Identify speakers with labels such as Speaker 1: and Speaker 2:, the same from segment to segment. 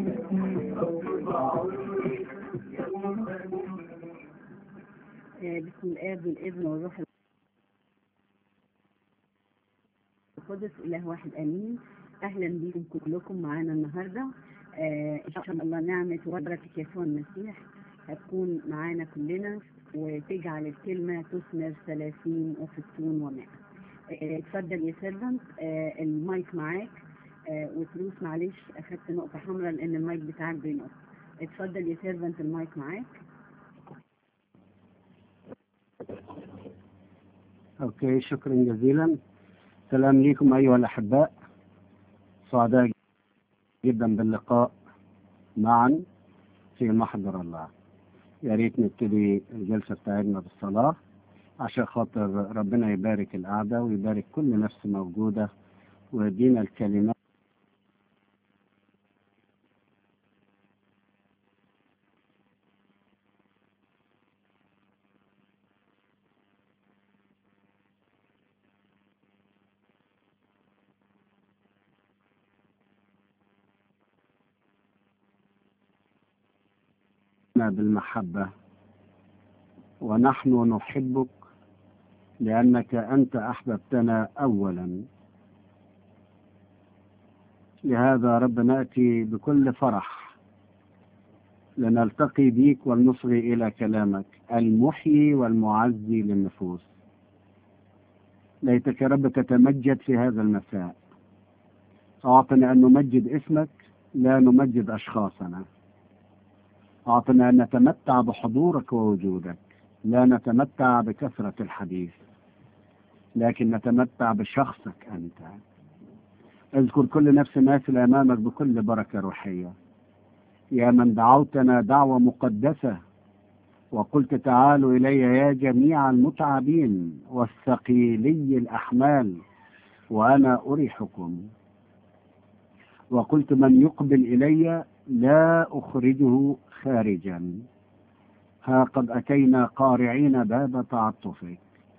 Speaker 1: بسم الآب والابن والروح القدس إله واحد آمين. أهلا بكم كلكم معانا النهاردة. إن شاء الله نعمة وبركة يسوع المسيح هتكون معانا كلنا وتجعل الكلمة تثمر 30 و60 و100. اتفضل يا سيرفنت، المايك معاك. وفلوس معلش أخدت نقطة حمراء لأن المايك بتاعك بينقص. اتفضل يا سيرفنت، المايك معاك.
Speaker 2: اوكي، شكرا جزيلا. سلام لكم ايها الاحباء، سعداء جدا باللقاء معا في محضر الله. يا ريت نبتدي الجلسه بتاعتنا بالصلاه عشان خاطر ربنا يبارك القعده ويبارك كل نفس موجوده ويدينا الكلمات بالمحبة. ونحن نحبك لأنك أنت أحببتنا أولا. لهذا رب نأتي بكل فرح لنلتقي بيك ونصغي إلى كلامك المحيي والمعزي للنفوس. ليتك رب تتمجد في هذا المساء. أعطنا أن نمجد اسمك لا نمجد أشخاصنا. أعطنا أن نتمتع بحضورك ووجودك، لا نتمتع بكثرة الحديث لكن نتمتع بشخصك أنت. اذكر كل نفس ماثل أمامك بكل بركة روحية، يا من دعوتنا دعوة مقدسة وقلت تعالوا إلي يا جميع المتعبين والثقيلي الأحمال وأنا أريحكم. وقلت من يقبل إلي لا أخرجه خارجا. ها قد أتينا قارعين باب تعطفك.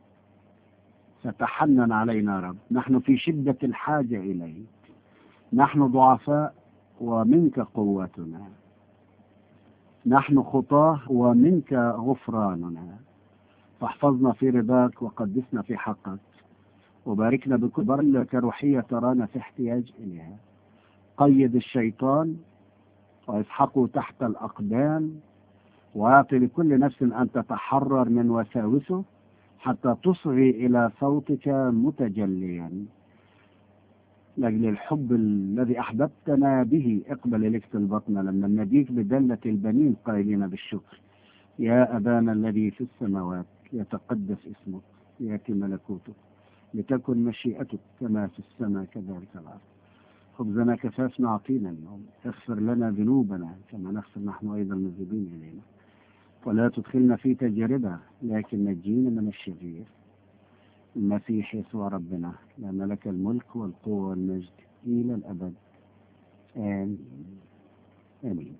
Speaker 2: فتحنن علينا رب، نحن في شدة الحاجة إليك، نحن ضعفاء ومنك قوتنا، نحن خطاه ومنك غفراننا. فاحفظنا في رضاك وقدسنا في حقك وباركنا بكل بركة روحية ترانا في احتياج إليها. قيد الشيطان واسحقه تحت الأقدام واعطي لكل نفس أن تتحرر من وساوسه حتى تصغي إلى صوتك متجليا. لأجل الحب الذي أحببتنا به اقبل إليك طلبتنا لما نديك بدلة البنين قائلين بالشكر. يا أبانا الذي في السماوات يتقدس اسمك، يأتي ملكوتك، لتكن مشيئتك كما في السماء كذلك الأرض. خبزنا كفافنا أعطينا اليوم، اغفر لنا ذنوبنا كما نغفر نحن أيضا المذنبين إلينا، ولا تدخلنا في تجربة لكن نجينا من الشرير. المسيح يسوع ربنا، لأن لك الملك والقوة والمجد إلى الأبد. آمين آمين.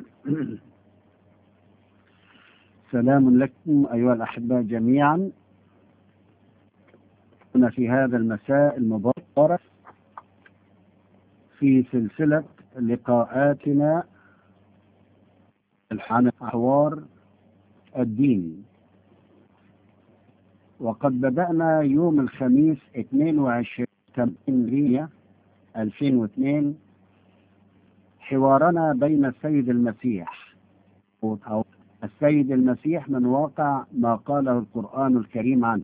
Speaker 2: سلام لكم أيها الأحباء جميعا. كنا في هذا المساء المبارك في سلسلة لقاءاتنا عن حوار الدين، وقد بدأنا يوم الخميس 22/8/2002 حوارنا بين السيد المسيح أو السيد المسيح من واقع ما قاله القرآن الكريم عنه.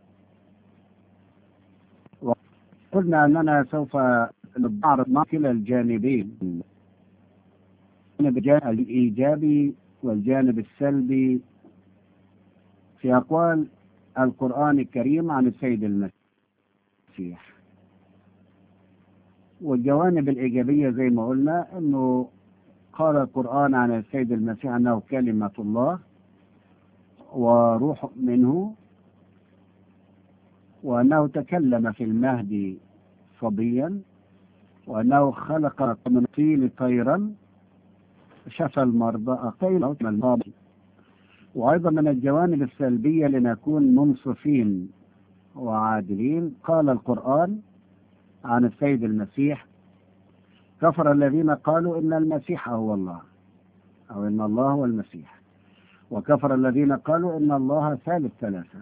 Speaker 2: وقلنا أننا سوف نعرض مع كلا الجانبين، الجانب الإيجابي والجانب السلبي في أقوال القرآن الكريم عن السيد المسيح. والجوانب الإيجابية زي ما قلنا أنه قال القرآن عن السيد المسيح أنه كلمة الله وروح منه، وأنه تكلم في المهد صبيا، وأنه خلق من طين طيرا، شفى المرضى، أقيل الماضي. وأيضا من الجوانب السلبية لنكون منصفين وعادلين، قال القرآن عن السيد المسيح كفر الذين قالوا إن المسيح هو الله، أو إن الله هو المسيح. وكفر الذين قالوا إن الله ثالث ثلاثة.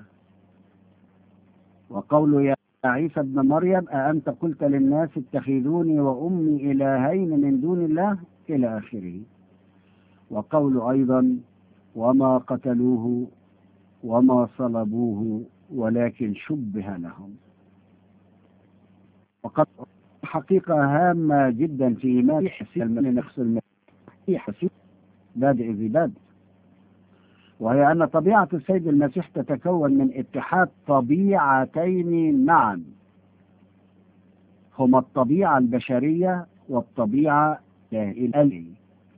Speaker 2: وقولوا يا عيسى ابن مريم أأنت قلت للناس اتخذوني وأمي إلهين من دون الله إلى آخره. وقول أيضا وما قتلوه وما صلبوه ولكن شبه لهم. وقد حقيقة هامة جدا في إيمان نفس المسيح بادئ ذي بادئ، وهي أن طبيعة السيد المسيح تتكون من اتحاد طبيعتين معا، هما الطبيعة البشرية والطبيعة الإلهية.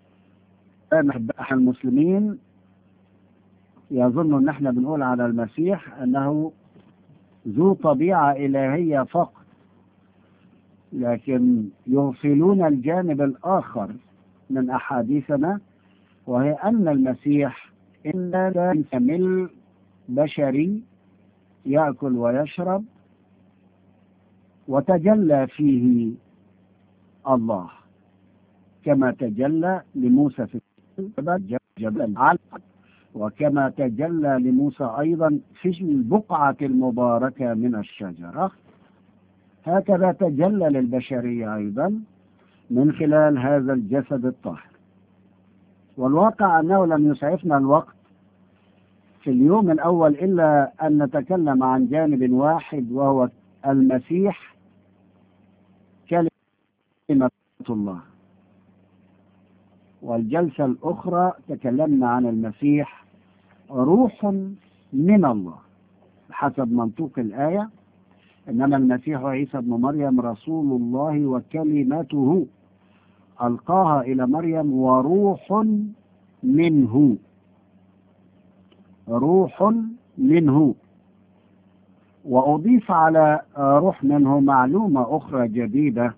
Speaker 2: المسلمين يظن أن احنا بنقول على المسيح أنه ذو طبيعة إلهية فقط، لكن يغفلون الجانب الآخر من أحاديثنا، وهي أن المسيح إنما كمل بشري يأكل ويشرب، وتجلى فيه الله كما تجلى لموسى في جبل العلق، وكما تجلى لموسى أيضا في البقعة المباركة من الشجرة، هكذا تجلى للبشرية أيضا من خلال هذا الجسد الطاهر. والواقع أنه لم يسعفنا الوقت في اليوم الأول إلا أن نتكلم عن جانب واحد، وهو المسيح كلمة الله. والجلسة الأخرى تكلمنا عن المسيح روح من الله حسب منطوق الآية، إنما المسيح عيسى ابن مريم رسول الله وكلمته ألقاها إلى مريم وروح منه، روح منه. وأضيف على روح منه معلومة أخرى جديدة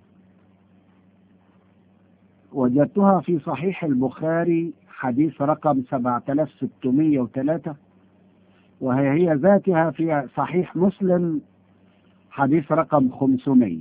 Speaker 2: وجدتها في صحيح البخاري حديث رقم 7603، وهي ذاتها في صحيح مسلم حديث رقم 500.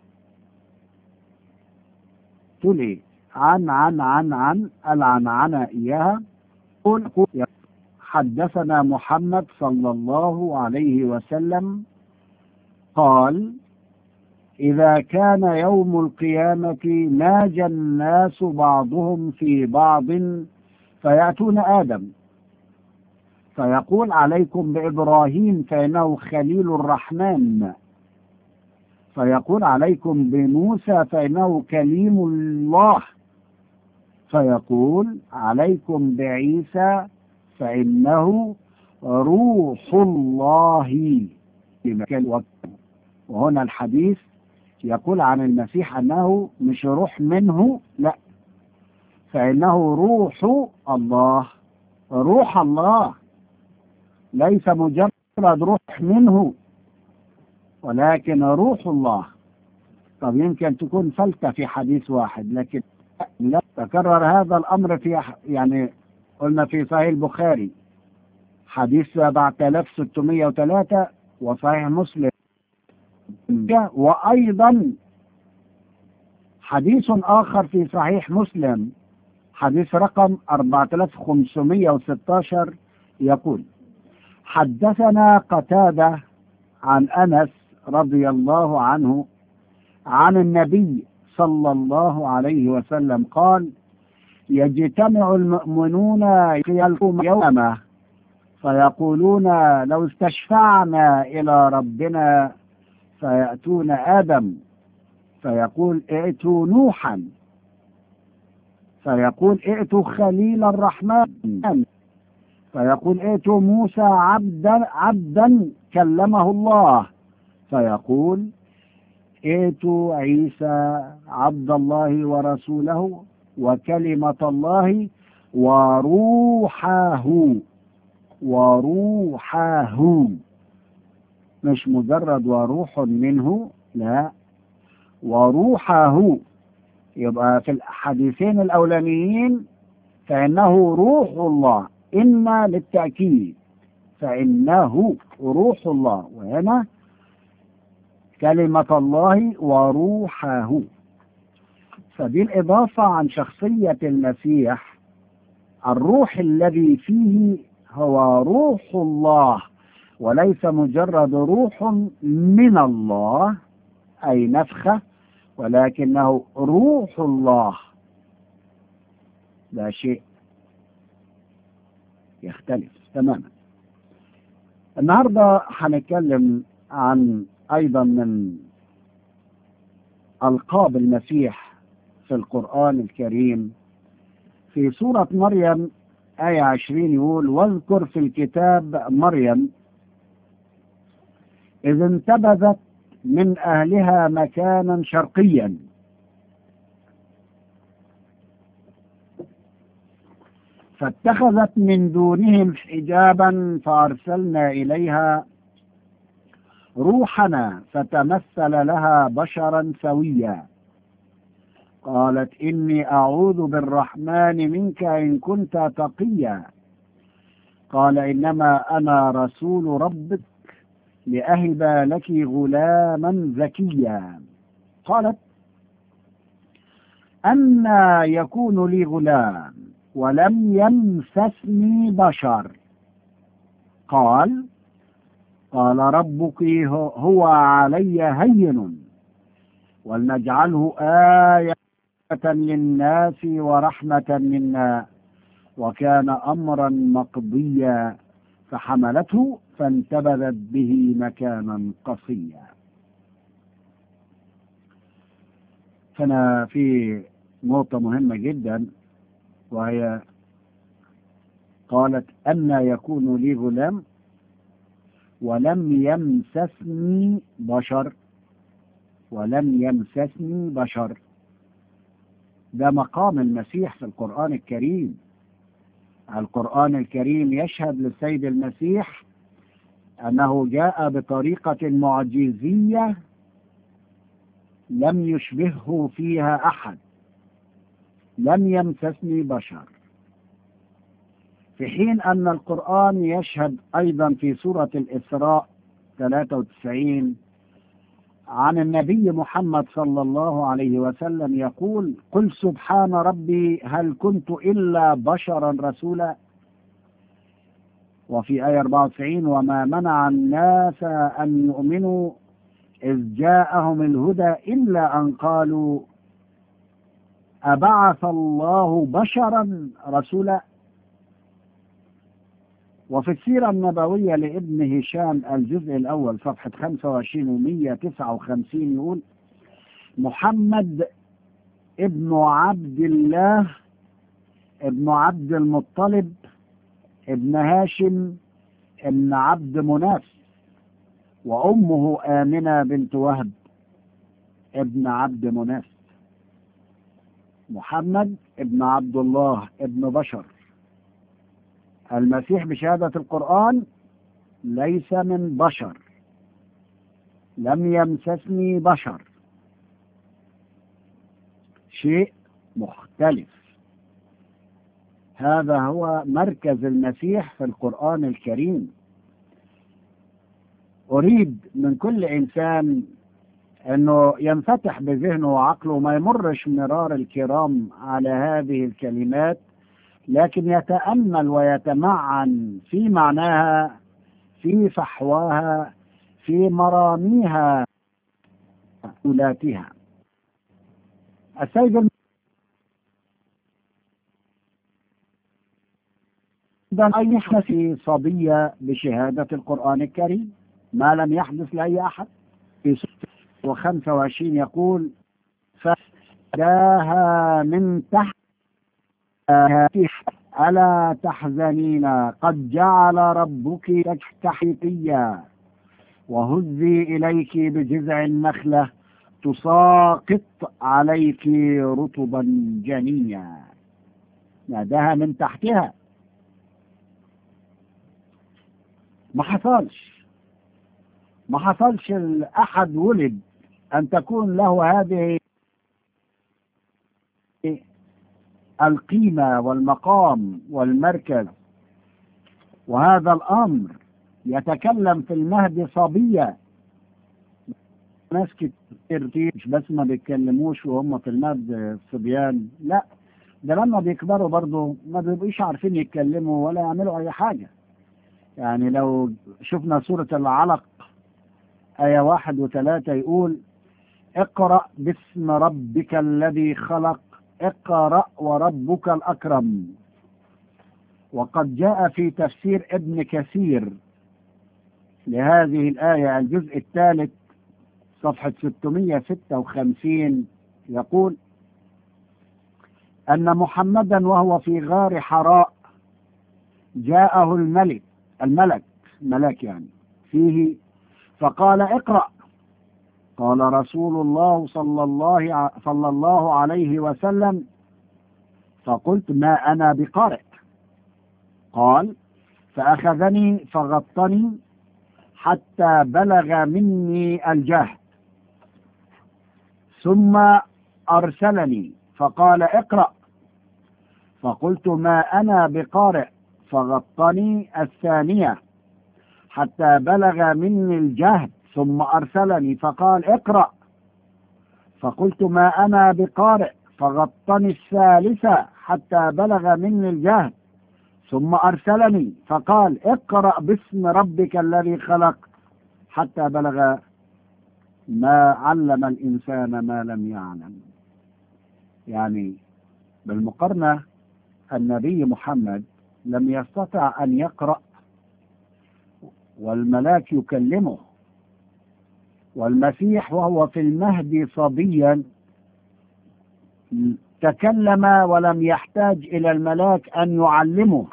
Speaker 2: تقول ايه؟ عن العنعنة إياها. قل حدثنا محمد صلى الله عليه وسلم قال إذا كان يوم القيامة ناجى الناس بعضهم في بعض فيأتون آدم فيقول عليكم بإبراهيم فإنه خليل الرحمن، فيقول عليكم بموسى فإنه كليم الله، فيقول عليكم بعيسى فإنه روح الله. وهنا الحديث يقول عن المسيح أنه مش روح منه، لا، فإنه روح الله. روح الله ليس مجرد روح منه، ولكن روح الله. طب يمكن تكون فلتة في حديث واحد، لكن لا تكرر هذا الأمر في قلنا في صحيح البخاري حديث 7603 وصحيح مسلم، وأيضا حديث آخر في صحيح مسلم حديث رقم 4516 يقول حدثنا قتادة عن أنس رضي الله عنه عن النبي صلى الله عليه وسلم قال يجتمع المؤمنون يوما فيقولون لو استشفعنا إلى ربنا، فيأتون آدم فيقول ائتوا نوحا، فيقول ائتوا خليل الرحمن، فيقول ائتوا موسى عبدا كلمه الله، فيقول ائتوا عيسى عبد الله ورسوله وكلمة الله وروحه. وروحه مش مجرد وروح منه، لا، وروحه. يبقى في الحديثين الأولانيين فإنه روح الله، إما للتأكيد فإنه روح الله، وهنا كلمة الله وروحه. فدي الإضافة عن شخصية المسيح. الروح الذي فيه هو روح الله، وليس مجرد روح من الله أي نفخة، ولكنه روح الله. ده شيء يختلف تماما. النهاردة هنتكلم عن أيضا من ألقاب المسيح في القرآن الكريم. في سورة مريم آية 20 يقول: واذكر في الكتاب مريم إذ انتبذت من أهلها مكانا شرقيا فاتخذت من دونهم حجابا فأرسلنا إليها روحنا فتمثل لها بشرا سويا قالت إني أعوذ بالرحمن منك إن كنت تقيا قال إنما أنا رسول ربك لأهب لك غلاما زكيا. قالت أنى يكون لي غلام ولم يمسسني بشر قال ربك هو علي هين ولنجعله آية للناس ورحمة منا وكان أمرا مقضيا فحملته فانتبذت به مكانا قصيا. فأنا في نقطة مهمة جدا، وهي قالت أنى يكون لي غلام ولم يمسسني بشر. ولم يمسسني بشر ده مقام المسيح في القرآن الكريم. القرآن الكريم يشهد للسيد المسيح أنه جاء بطريقة معجزية لم يشبهه فيها أحد. لم يمسسني بشر، في حين أن القرآن يشهد أيضا في سورة الإسراء 93 عن النبي محمد صلى الله عليه وسلم يقول: قل سبحان ربي هل كنت إلا بشرا رسولا. وفي آية 94: وما منع الناس أن يؤمنوا إذ جاءهم الهدى إلا أن قالوا أبعث الله بشرا رسولا. وفي السيرة النبوية لابن هشام الجزء الأول صفحة 25 و 159 يقول: محمد ابن عبد الله ابن عبد المطلب ابن هاشم ابن عبد مناف وأمه آمنة بنت وهب ابن عبد مناف. محمد ابن عبد الله ابن بشر. المسيح بشهادة القرآن ليس من بشر. لم يمسسني بشر، شيء مختلف. هذا هو مركز المسيح في القرآن الكريم. أريد من كل إنسان أنه ينفتح بذهنه وعقله، ما يمرش مرار الكرام على هذه الكلمات، لكن يتأمل ويتمعن في معناها، في فحواها، في مراميها ولاتها. السيد أن يحدث صبية بشهادة القرآن الكريم ما لم يحدث لأي أحد. في سورة 25 يقول: فداها من تحت ألا تحزنين قد جعل ربك تحتيا وهزي إليك بجذع النخلة تساقط عليك رطبا جنيا. ناداها من تحتها. ما حصلش أحد ولد أن تكون له هذه القيمة والمقام والمركز. وهذا الأمر يتكلم في المهد صبية ناس كتير مش بس ما بيتكلموش وهم في المد صبيان، لا، ده لما بيكبروا برضه ما بيبقوش عارفين يتكلموا ولا يعملوا أي حاجة. يعني لو شفنا سورة العلق آية 1 و3 يقول: اقرأ باسم ربك الذي خلق، اقرأ وربك الأكرم. وقد جاء في تفسير ابن كثير لهذه الآية الجزء الثالث صفحة 656 يقول أن محمدا وهو في غار حراء جاءه الملك يعني فيه، فقال: اقرأ. قال رسول الله صلى الله عليه وسلم: فقلت: ما أنا بقارئ. قال: فأخذني فغطني حتى بلغ مني الجهد، ثم أرسلني فقال: اقرأ. فقلت: ما أنا بقارئ، فغطني الثانية حتى بلغ مني الجهد، ثم أرسلني فقال: اقرأ. فقلت: ما أنا بقارئ، فغطني الثالثة حتى بلغ مني الجهد، ثم أرسلني فقال: اقرأ باسم ربك الذي خلق، حتى بلغ ما علم الإنسان ما لم يعلم. يعني بالمقارنة النبي محمد لم يستطع أن يقرأ والملاك يكلمه، والمسيح وهو في المهد صبيا تكلم ولم يحتاج إلى الملاك أن يعلمه.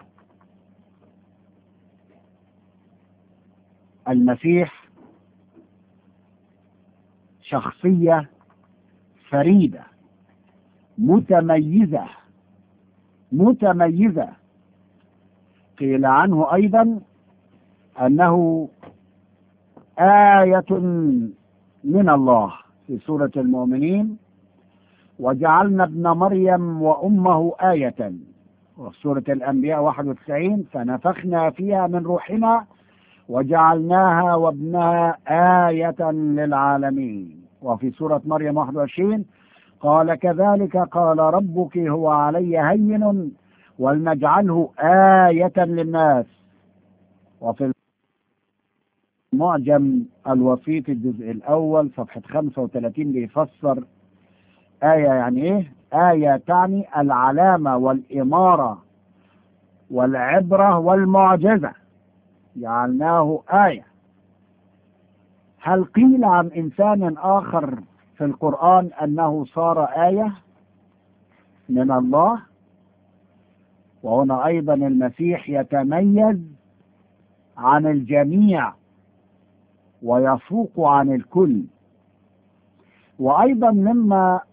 Speaker 2: المسيح شخصية فريدة متميزة. قيل عنه أيضا أنه آية من الله في سورة المؤمنين: وجعلنا ابن مريم وأمه آية. وفي سورة الأنبياء 91: فنفخنا فيها من روحنا وجعلناها وابنها آية للعالمين. وفي سورة مريم 21: قال: كذلك قال ربك هو علي هين ولنجعله آية للناس. وفي المعجم الوسيط الجزء الأول صفحة 35 بيفسر آية يعني إيه؟ آية تعني العلامة والإمارة والعبرة والمعجزة، جعلناه آية. هل قيل عن إنسان آخر في القرآن أنه صار آية من الله؟ وهنا أيضا المسيح يتميز عن الجميع ويفوق عن الكل. وأيضا مما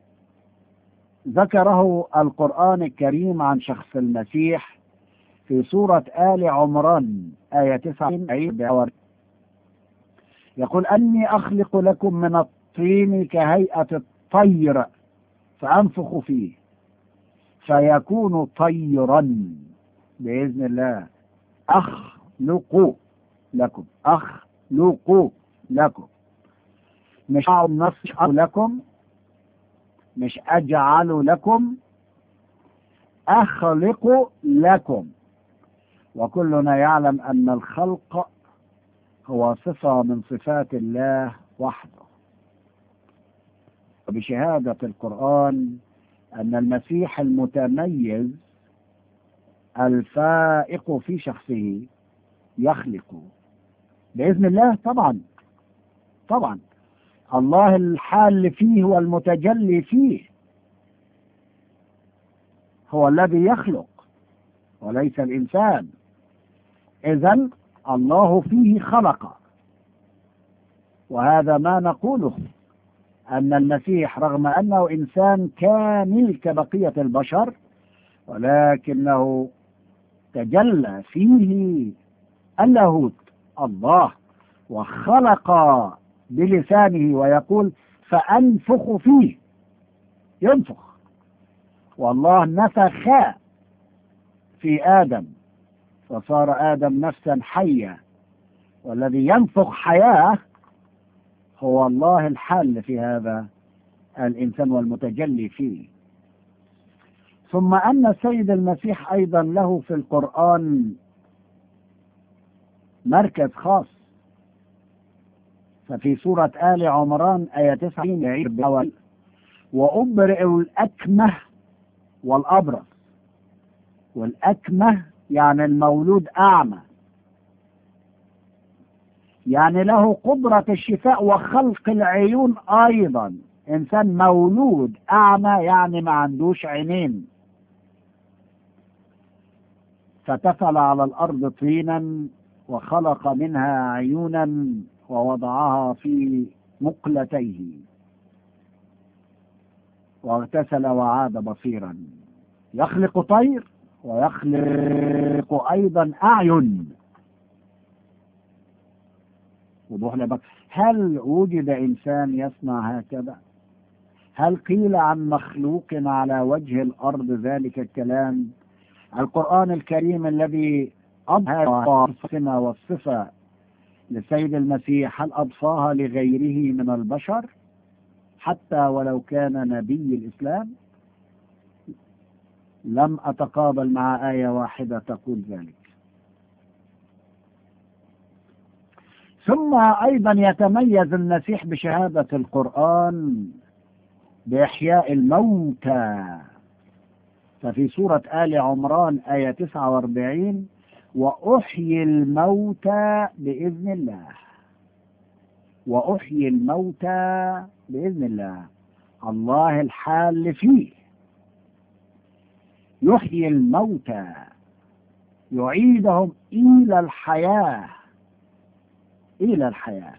Speaker 2: ذكره القرآن الكريم عن شخص المسيح في سورة آل عمران آية 9 يقول: أني أخلق لكم من الطين كهيئة الطير فأنفخ فيه فيكون طيرا بإذن الله. أخلق لكم، مش نصح لكم، مش أجعل لكم، أخلق لكم. وكلنا يعلم أن الخلق هو صفة من صفات الله وحده. وبشهادة القرآن أن المسيح المتميز الفائق في شخصه يخلق بإذن الله. طبعا الله الحال فيه والمتجلي فيه هو الذي يخلق وليس الإنسان. إذن الله فيه خلق. وهذا ما نقوله، أن المسيح رغم أنه إنسان كامل كبقية البشر ولكنه تجلى فيه اللاهوت الله وخلق بلسانه، ويقول: فأنفخ فيه، ينفخ. والله نفخ في آدم فصار آدم نفسا حية، والذي ينفخ حياة هو الله الحال في هذا الإنسان والمتجلي فيه. ثم أن السيد المسيح أيضا له في القرآن مركز خاص. ففي سورة آل عمران آية 90 يعيد: وأبرئ الأكمه والأبرص. والأكمه يعني المولود أعمى، يعني له قدرة الشفاء وخلق العيون أيضا. إنسان مولود أعمى يعني ما عندوش عينين، فتفل على الأرض طينا وخلق منها عيونا ووضعها في مقلتيه واغتسل وعاد بصيرا. يخلق طير ويخلق أيضا أعين. وضوح لبك. هل وجد إنسان يصنع هكذا؟ هل قيل عن مخلوق على وجه الأرض ذلك الكلام؟ القرآن الكريم الذي أضحى السمة والصفة للسيد المسيح هل أضفاها لغيره من البشر حتى ولو كان نبي الإسلام؟ لم أتقابل مع آية واحدة تقول ذلك. ثم أيضا يتميز المسيح بشهادة القرآن بإحياء الموتى. ففي سورة آل عمران آية 49: وأحيي الموتى بإذن الله. وأحيي الموتى بإذن الله. الله الحال فيه يحيي الموتى، يعيدهم إلى الحياة. إلى الحياة.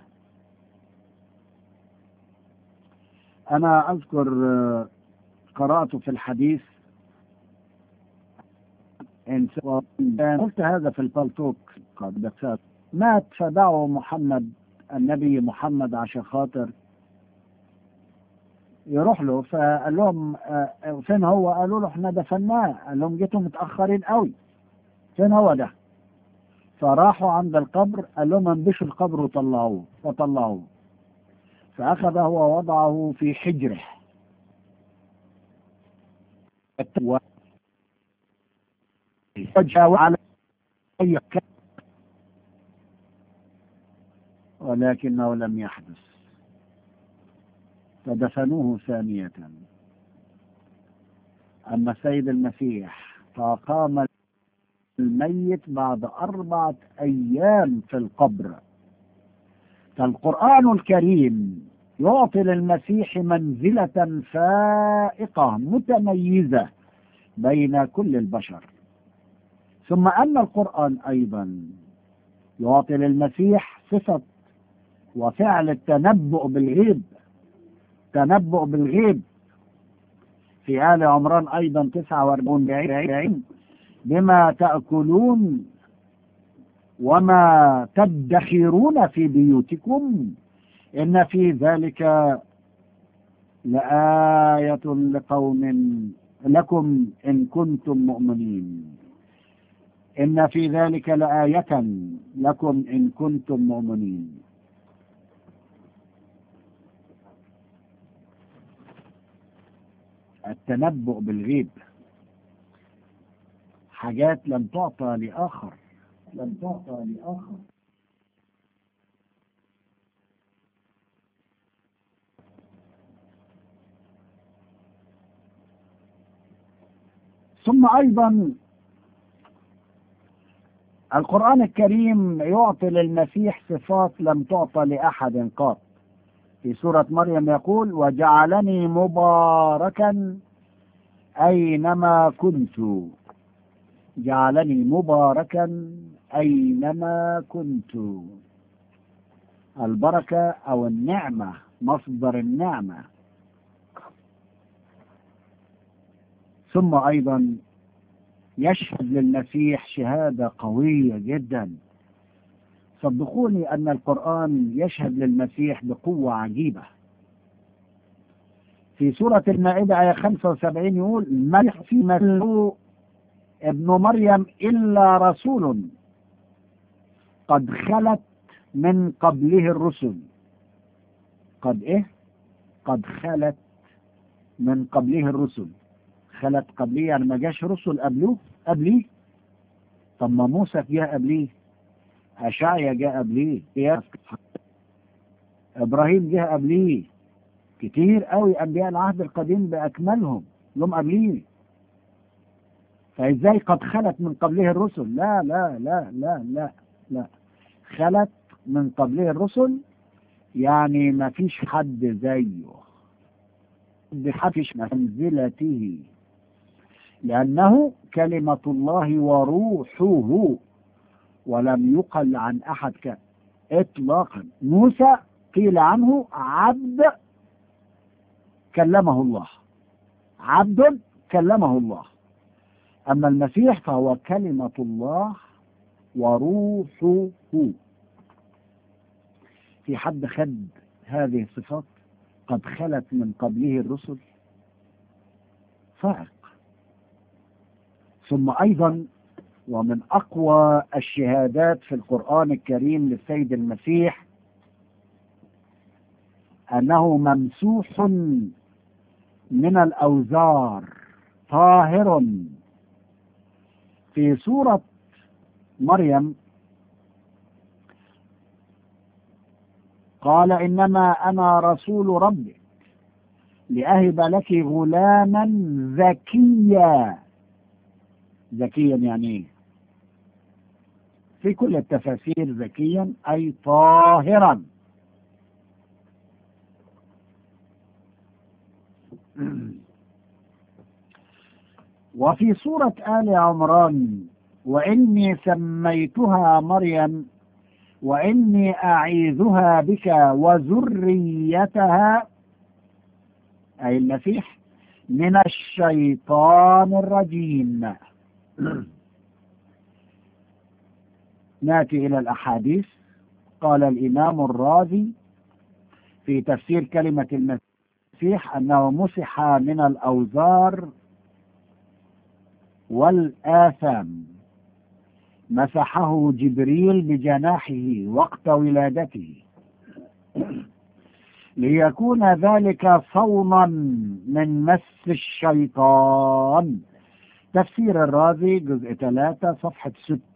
Speaker 2: أنا أذكر قرأت في الحديث قلت هذا في البلتوك قد مات فدعوا محمد النبي محمد عشان خاطر يروح له. فقال لهم فين هو؟ قالوا له احنا دفناه. قال لهم جيتوا متأخرين قوي، فين هو ده؟ فراحوا عند القبر، قال لهم انبشوا القبر وطلعوه. فطلعوه فأخذه ووضعه في حجره على ولكنه لم يحدث، فدفنوه ثانية. أما السيد المسيح فقام الميت بعد 4 أيام في القبر. فالقرآن الكريم يعطي للمسيح منزلة فائقة متميزة بين كل البشر. ثم أن القرآن أيضا يعطي للمسيح صفة وفعل التنبؤ بالغيب. تنبؤ بالغيب في آل عمران أيضا 49: بما تأكلون وما تدخرون في بيوتكم إن في ذلك لآية لكم إن كنتم مؤمنين. إن في ذلك لآية لكم إن كنتم مؤمنين. التنبؤ بالغيب حاجات لم تعطى لآخر، لم تعطى لآخر. ثم أيضا القرآن الكريم يعطي للمسيح صفات لم تعطى لأحد قط. في سورة مريم يقول: وجعلني مباركا أينما كنت. جعلني مباركا أينما كنت. البركة أو النعمة مصدر النعمة. ثم أيضا يشهد للمسيح شهادة قوية جدا. صدقوني أن القرآن يشهد للمسيح بقوة عجيبة. في سورة المائدة آية 75 يقول: ما في مثله ابن مريم إلا رسول قد خلت من قبله الرسل. قد خلت من قبله الرسل. خلت قبليه يعني ما جاش رسل قبليه. طب ما موسى جاء قبليه، أشعيا جاء قبليه، إبراهيم جاء قبليه، كتير قوي أنبياء العهد القديم بأكملهم لهم قبليه. فإزاي قد خلت من قبله الرسل؟ لا لا لا لا لا لا. خلت من قبله الرسل يعني ما فيش حد زيه، بحفش منزلته، لأنه كلمة الله وروحه، ولم يقل عن أحد إطلاقا. موسى قيل عنه عبد كلمه الله، عبد كلمه الله. أما المسيح فهو كلمة الله وروحه. في حد خد هذه الصفات؟ قد خلت من قبله الرسل، فائق. ثم أيضا ومن أقوى الشهادات في القرآن الكريم للسيد المسيح أنه ممسوح من الأوزار، طاهر. في سورة مريم قال إنما أنا رسول ربك لأهب لك غلاما زكيا. زكيا يعني إيه؟ في كل التفاسير زكيا أي طاهرا. وفي سورة آل عمران وإني سميتها مريم وإني أعيذها بك وذريتها أي المسيح من الشيطان الرجيم. نأتي إلى الأحاديث. قال الإمام الرازي في تفسير كلمة المسيح أنه مسح من الأوزار والآثام، مسحه جبريل بجناحه وقت ولادته ليكون ذلك صونا من مس الشيطان. تفسير الرازي جزء 3 صفحة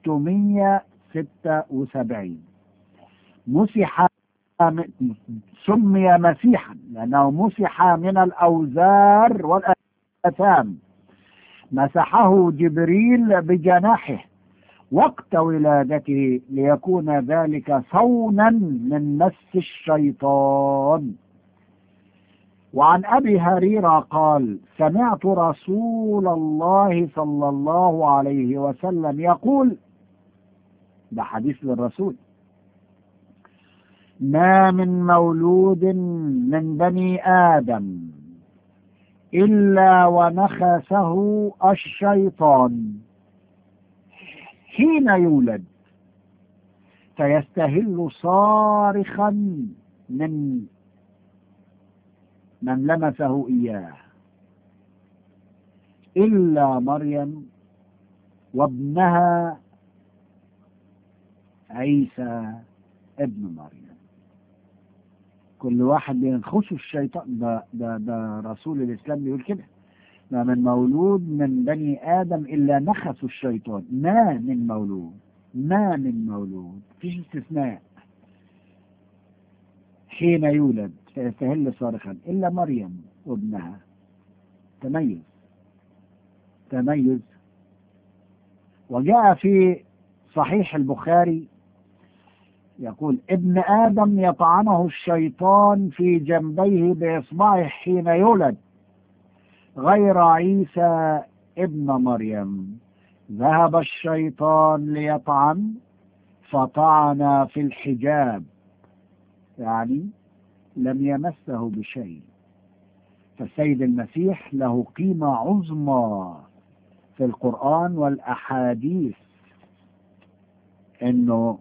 Speaker 2: 676. مسح سمي مسيحا لأنه مسح من الأوزار والآثام، مسحه جبريل بجناحه وقت ولادته ليكون ذلك صونا من مس الشيطان. وعن أبي هريرة قال سمعت رسول الله صلى الله عليه وسلم يقول، ده حديث للرسول: ما من مولود من بني آدم إلا ونخسه الشيطان حين يولد، فيستهل صارخا من لمسه إياه، إلا مريم وابنها عيسى ابن مريم. كل واحد بينخشه الشيطان. ده رسول الإسلام بيقول كده: ما من مولود من بني آدم إلا نخس الشيطان. ما من مولود فيش استثناء. حين يولد فيستهل صارخا إلا مريم وابنها. تميز. وجاء في صحيح البخاري يقول: ابن آدم يطعنه الشيطان في جنبيه بإصبعه حين يولد، غير عيسى ابن مريم، ذهب الشيطان ليطعن فطعن في الحجاب، يعني لم يمسه بشيء. فالسيد المسيح له قيمة عظمى في القرآن والأحاديث، إنه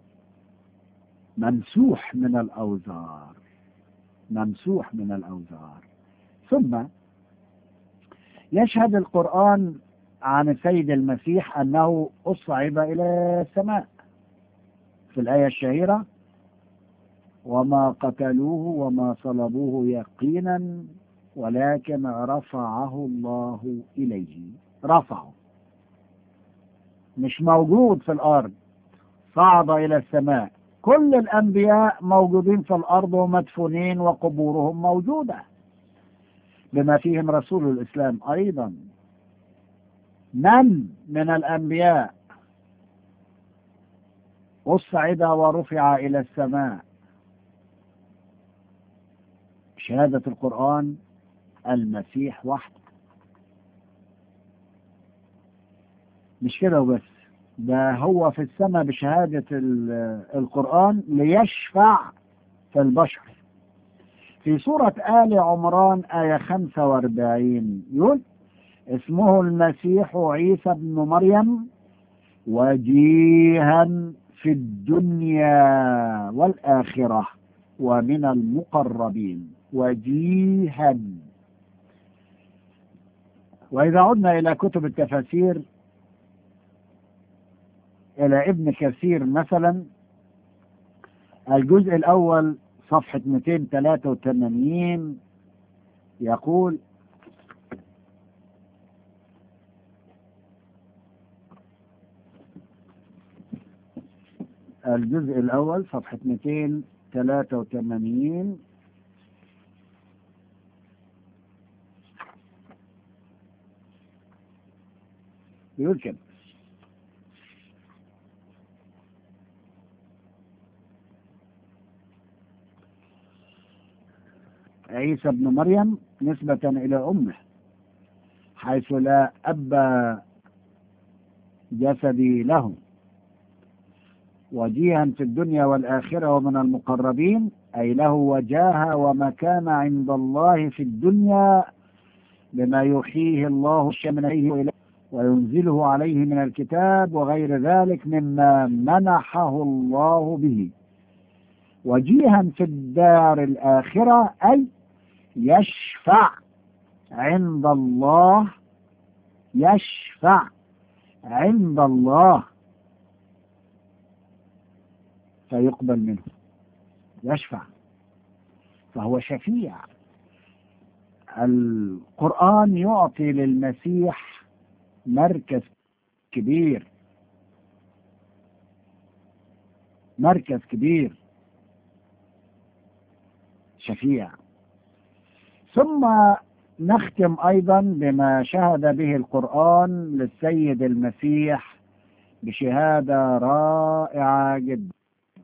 Speaker 2: ممسوح من الأوزار. ثم يشهد القرآن عن السيد المسيح أنه أصعد إلى السماء في الآية الشهيرة: وما قتلوه وما صلبوه يقينا ولكن رفعه الله إليه. رفعه، مش موجود في الأرض، صعد إلى السماء. كل الأنبياء موجودين في الأرض ومدفونين وقبورهم موجودة، بما فيهم رسول الإسلام أيضا. من الأنبياء أصعد ورفع إلى السماء؟ شهادة القرآن المسيح وحده. مش كده وبس، ده هو في السماء بشهادة القرآن ليشفع في البشر. في سورة آل عمران آية 45 يقول: اسمه المسيح عيسى بن مريم وجيها في الدنيا والآخرة ومن المقربين. وجيها. وإذا عدنا إلى كتب التفاسير، إلى ابن كثير مثلا، الجزء الأول صفحة 283 يقول: الجزء الأول صفحة 283 يقول كده: عيسى بن مريم نسبة إلى أمه، حيث لا أب جسدي له، وجيها في الدنيا والآخرة ومن المقربين، أي له وجاهة ومكان عند الله في الدنيا بما يحييه الله الشمنيه وينزله عليه من الكتاب وغير ذلك مما منحه الله به. وجيها في الدار الآخرة أي يشفع عند الله، يشفع عند الله فيقبل منه. يشفع، فهو شفيع. القرآن يعطي للمسيح مركز كبير، مركز كبير، شفيع. ثم نختم أيضا بما شهد به القرآن للسيد المسيح بشهادة رائعة جدا،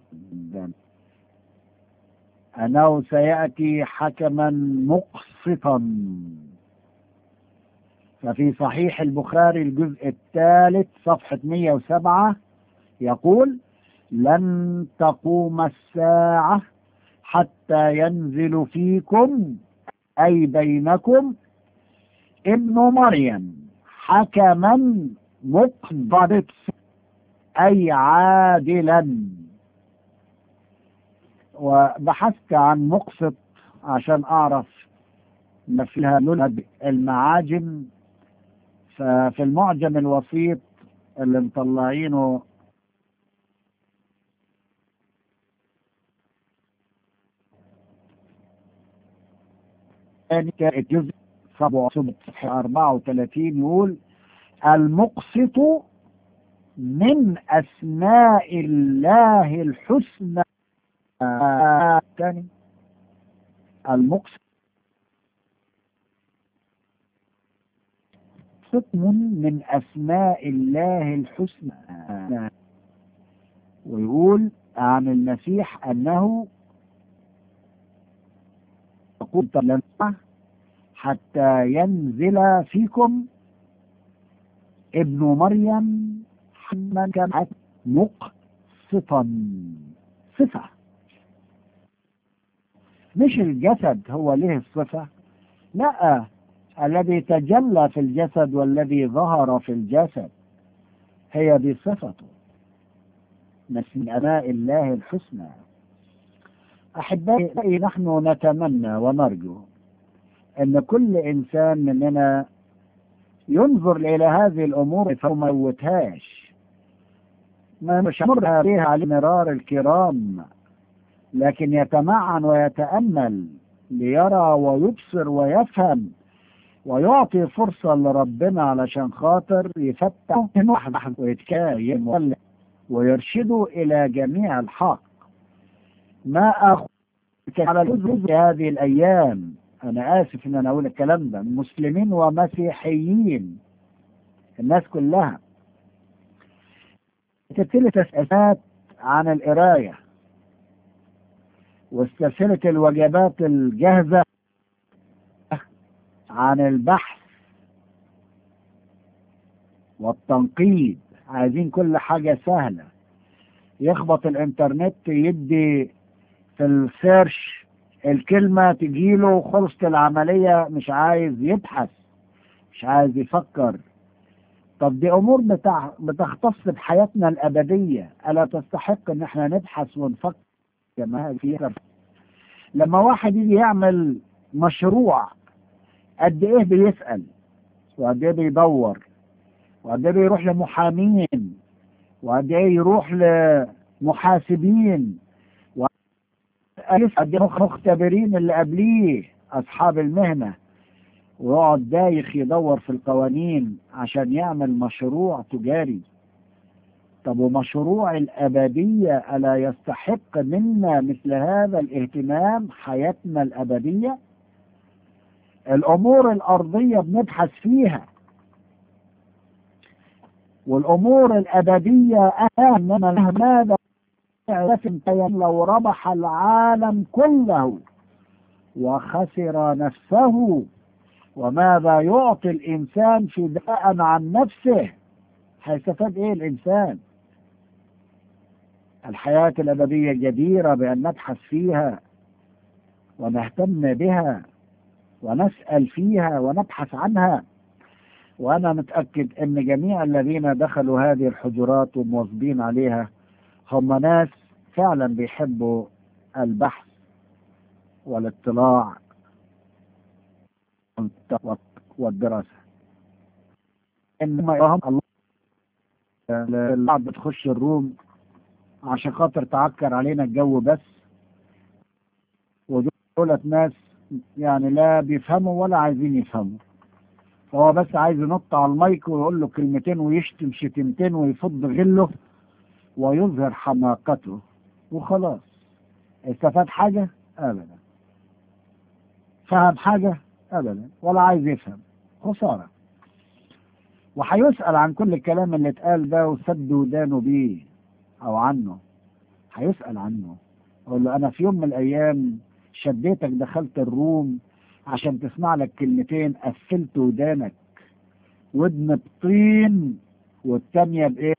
Speaker 2: أنه سيأتي حكما مقسطا. ففي صحيح البخاري الجزء الثالث صفحة 107 يقول: لن تقوم الساعة حتى ينزل فيكم أي بينكم ابن مريم حكما مقسطا أي عادلا. وبحثت عن مقسط عشان أعرف ما فيها لون المعاجم، ففي المعجم الوسيط اللي مطلعينه الجزء 34 يقول: المقسط من أسماء الله الحسنى. المقسط من أسماء الله الحسنى. ويقول عن المسيح أنه يقول: حتى ينزل فيكم ابن مريم حكما مقسطا. صفة، مش الجسد هو له الصفة، لا، الذي تجلى في الجسد والذي ظهر في الجسد هي دي صفته من أسماء الله الحسنى. أحبائي، نحن نتمنى ونرجو أن كل إنسان مننا ينظر إلى هذه الأمور فما يوتهاش، ما مش مر بها على مرار الكرام، لكن يتمعن ويتأمل ليرى ويبصر ويفهم ويعطي فرصة لربنا علشان خاطر يفتح ويتكلم ويرشده إلى جميع الحق. ما أخذ على الجزء هذه الأيام، أنا آسف إن أنا أقول الكلام ده، مسلمين ومسيحيين الناس كلها تبتدي تسألات عن القراية واستسهلت الوجبات الجاهزة عن البحث والتنقيب. عايزين كل حاجة سهلة، يخبط الانترنت يدي في السيرش الكلمة تجيله وخلصت العملية، مش عايز يبحث، مش عايز يفكر. طب دي امور بتختص بحياتنا الابدية، الا تستحق ان احنا نبحث ونفكر كما فيها؟ لما واحد يجي يعمل مشروع قد ايه بيسأل، وقد ايه بيدور، وقد ايه بيروح لمحامين، وقد ايه يروح لمحاسبين، وقد ايه مختبرين اللي قبليه اصحاب المهنة، ويقعد دايخ يدور في القوانين عشان يعمل مشروع تجاري. طب ومشروع الأبدية ألا يستحق منا مثل هذا الاهتمام؟ حياتنا الأبدية، الأمور الأرضية بنبحث فيها، والأمور الأبدية أهم من ماذا لو ربح العالم كله وخسر نفسه، وماذا يعطي الإنسان فداء عن نفسه؟ هيستفاد إيه الإنسان؟ الحياة الأبدية جديرة بأن نبحث فيها ونهتم بها ونسأل فيها ونبحث عنها. وأنا متأكد أن جميع الذين دخلوا هذه الحجرات ومواظبين عليها هم ناس فعلا بيحبوا البحث والاطلاع والدراسة. إنما يراهم الله بتخش الروم عشان خاطر تعكر علينا الجو بس، ودولت ناس يعني لا بيفهموا ولا عايزين يفهموا، فهو بس عايز ينط على المايك ويقول له كلمتين ويشتم شتمتين ويفض غله ويظهر حماقته وخلاص. استفاد حاجة؟ أبدا. فهم حاجة؟ أبدا. ولا عايز يفهم، خسارة. وهيسأل عن كل الكلام اللي اتقال ده وسد ودانه بيه أو عنه، هيسأل عنه. أقول له أنا في يوم من الأيام شديتك دخلت الروم عشان تسمع لك كلمتين، قفلت ودانك، ودن بطين والتانية بإيه؟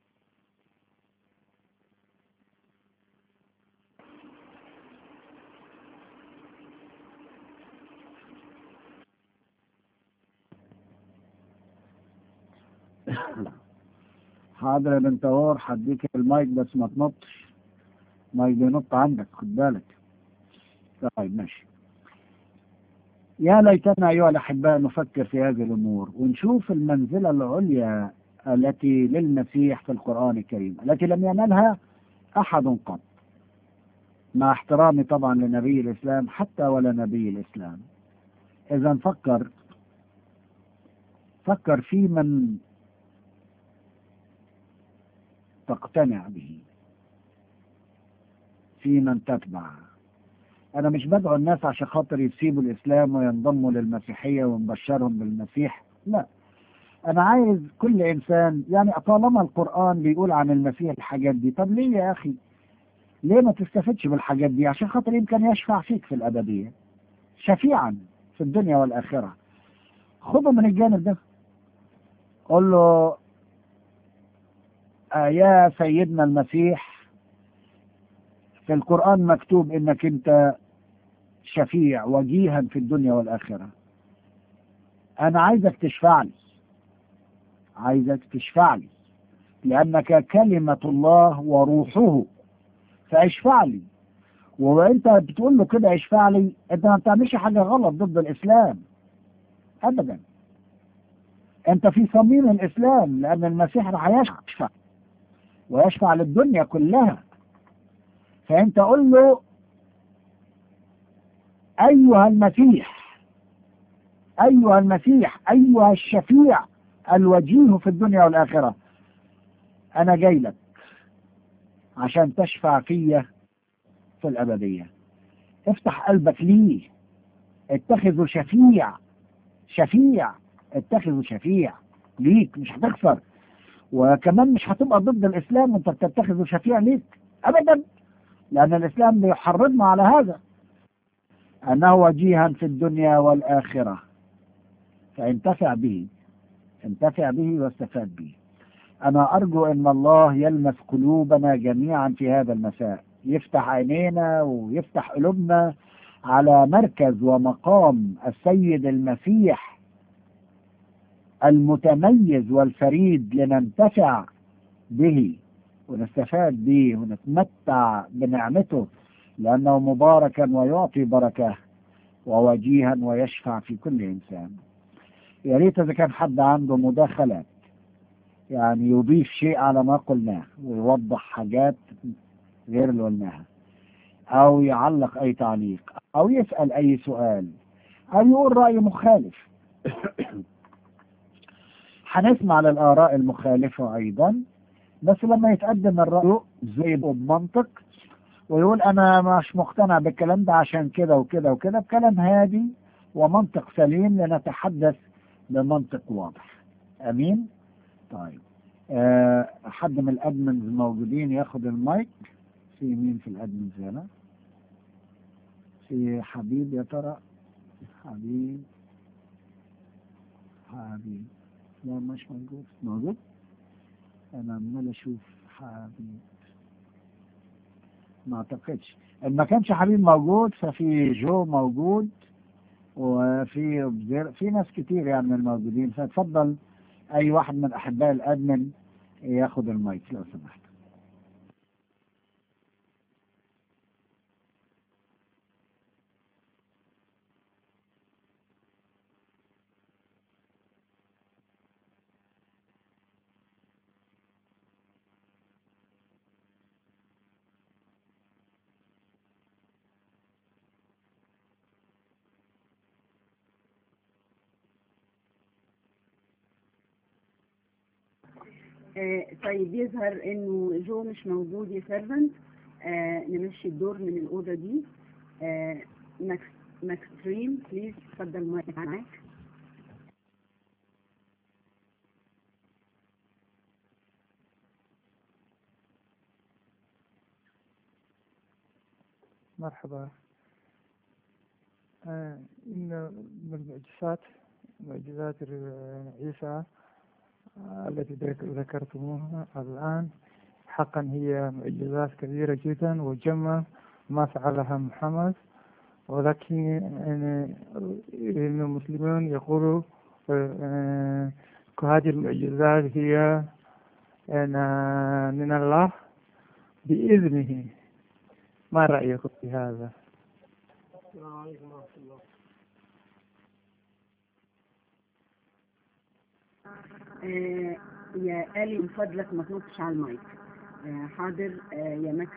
Speaker 2: حاضر يا بنت هور، هديك المايك بس ما تنطش، المايك بينط عندك خد بالك. طيب ماشي. يا ليتنا أيها الأحباء نفكر في هذه الأمور ونشوف المنزلة العليا التي للمسيح في القرآن الكريم التي لم ينالها أحد قط، مع احترامي طبعا لنبي الإسلام حتى ولا نبي الإسلام. إذا فكر في من تقتنع به، في من تتبع. أنا مش بدعو الناس عشان خاطر يسيبوا الإسلام وينضموا للمسيحية ونبشرهم بالمسيح، لا. أنا عايز كل إنسان، يعني طالما القرآن بيقول عن المسيح الحاجات دي، طب ليه يا أخي؟ ليه ما تستفدش بالحاجات دي عشان خاطر يمكن يشفع فيك في الأبدية شفيعا في الدنيا والآخرة؟ خذه من الجانب ده، قل له يا سيدنا المسيح في القرآن مكتوب إنك أنت شفيع وجيها في الدنيا والآخرة، أنا عايزك تشفع لي، عايزك تشفع لي لأنك كلمة الله وروحه، فاشفع لي. وانت بتقول له كده اشفع لي، انت ما بتعملش حاجة غلط ضد الإسلام أبدا، انت في صميم الإسلام، لأن المسيح راح يشفع ويشفع للدنيا كلها. فأنت قل له أيها المسيح، أيها المسيح، أيها الشفيع الوجيه في الدنيا والآخرة، أنا جاي لك عشان تشفع فيا في الأبدية. افتح قلبك ليه، اتخذه شفيع، شفيع، اتخذه شفيع ليك، مش هتخسر، وكمان مش هتبقى ضد الإسلام وانت بتتخذه شفيع ليك أبدا، لأن الإسلام بيحرضنا على هذا، أنه وجيها في الدنيا والآخرة، فانتفع به، انتفع به واستفاد به. أنا أرجو أن الله يلمس قلوبنا جميعا في هذا المساء، يفتح عينينا ويفتح قلوبنا على مركز ومقام السيد المسيح المتميز والفريد، لننتفع به ونستفاد به ونتمتع بنعمته، لأنه مباركا ويعطي بركة ووجيها ويشفع في كل إنسان. يا ريت إذا كان حد عنده مداخلات يعني يضيف شيء على ما قلناه ويوضح حاجات غير اللي قلناها، أو يعلق أي تعليق، أو يسأل أي سؤال، أو يقول رأي مخالف. هنسمع للآراء المخالفة أيضا، بس لما يتقدم الرأي زي بمنطق ويقول أنا مش مقتنع بالكلام ده عشان كده وكده وكده، بكلام هادي ومنطق سليم، لنتحدث بمنطق واضح. أمين؟ طيب، حد من الأدمنز موجودين ياخد المايك؟ في مين في الأدمنز هنا؟ في حبيب يا ترى؟ حبيب لا مش موجود. موجود؟ أنا عمال أشوف حبيب، ما أعتقدش. إن ما كانش حبيب موجود ففي جو موجود، وفي ناس كتير يعني من الموجودين، فاتفضل أي واحد من أحباء الأدمن ياخد المايك لو سمحت.
Speaker 1: طيب، يظهر انه جو مش موجود يا سيرفنت. نمشي الدور من الأوضة دي. ماكستريم بليز، اتفضل المايك معاك.
Speaker 3: مرحبا. إن من معجزات عيسى التي ذكرتموها الآن حقا هي معجزات كبيرة جدا وجمة ما فعلها محمد، ولكن المسلمون يقولوا هذه المعجزات هي من الله بإذنه. ما رأيكم في هذا؟ السلام عليكم ورحمة الله.
Speaker 1: يا آلي من فضلك ما تنطش على المايك. حاضر. يا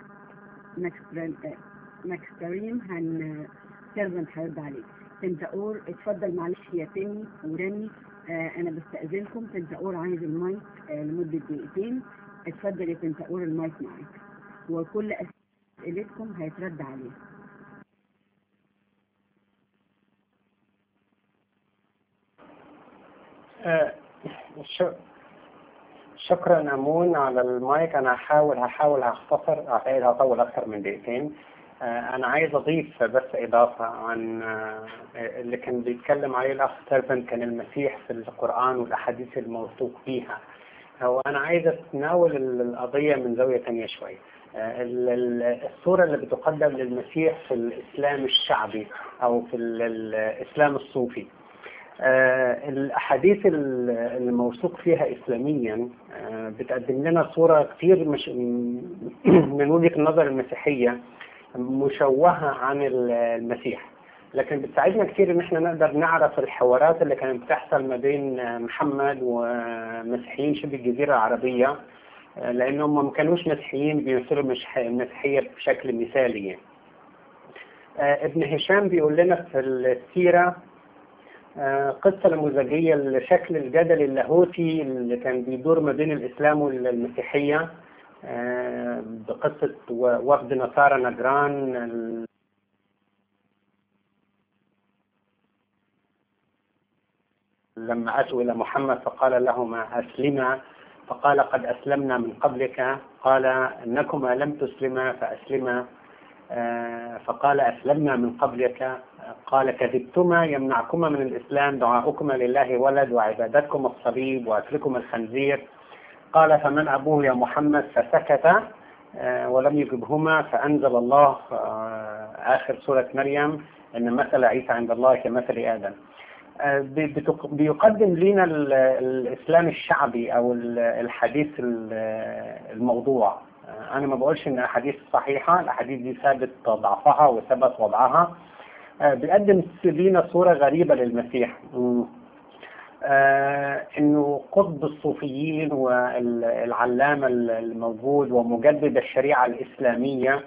Speaker 1: ماكستريم سيرفنت هيرد عليك. تنتقور اتفضل. معلش يا تاني وراني، انا بستأذنكم. تنتقور عايز المايك لمدة دقيقتين. اتفضل يا تنتقور، المايك معاك، وكل أسئلتكم هيترد عليها.
Speaker 4: شكرا أمون على المايك. أنا هحاول هختصر، أعتقد هطول أكثر من دقيقتين. أنا عايز أضيف بس إضافة عن اللي كان بيتكلم عليه الأخ سيرفنت، كان المسيح في القرآن والأحاديث الموثوق فيها. هو أنا عايز أتناول القضية من زاوية تانية شوي. الصورة اللي بتقدم للمسيح في الإسلام الشعبي أو في الإسلام الصوفي، الأحاديث الموثوق فيها إسلاميا بتقدم لنا صورة كثير مش من وجهة النظر المسيحية مشوهة عن المسيح، لكن بتساعدنا كثير إن احنا نقدر نعرف الحوارات اللي كانت بتحصل ما بين محمد ومسيحيين شبه الجزيرة العربية لأنهم ما كانوش مسيحيين بيمثلوا المسيحية بشكل مثالي يعني. ابن هشام بيقول لنا في السيرة قصة نموذجية لشكل الجدل اللاهوتي اللي كان بيدور ما بين الإسلام والمسيحية، بقصة وفد نصارى نجران لما أتوا إلى محمد فقال لهما أسلما، فقال قد أسلمنا من قبلك، قال إنكما لم تسلما فأسلما، فقال أسلمنا من قبلك، قال كذبتما يمنعكما من الإسلام دعاؤكما لله ولد وعبادتكم الصليب وأكلكم الخنزير، قال فمن أبوه يا محمد، فسكت ولم يجبهما، فأنزل الله آخر سورة مريم إن مثل عيسى عند الله كمثل آدم. بيقدم لنا الإسلام الشعبي أو الحديث الموضوع. أنا ما بقولش إن الأحاديث صحيحة، الأحاديث دي ثابت ضعفها وثبت وضعها. بيقدم لنا صورة غريبة للمسيح، إنه قطب الصوفيين والعلامة الموجود ومجدد الشريعة الإسلامية،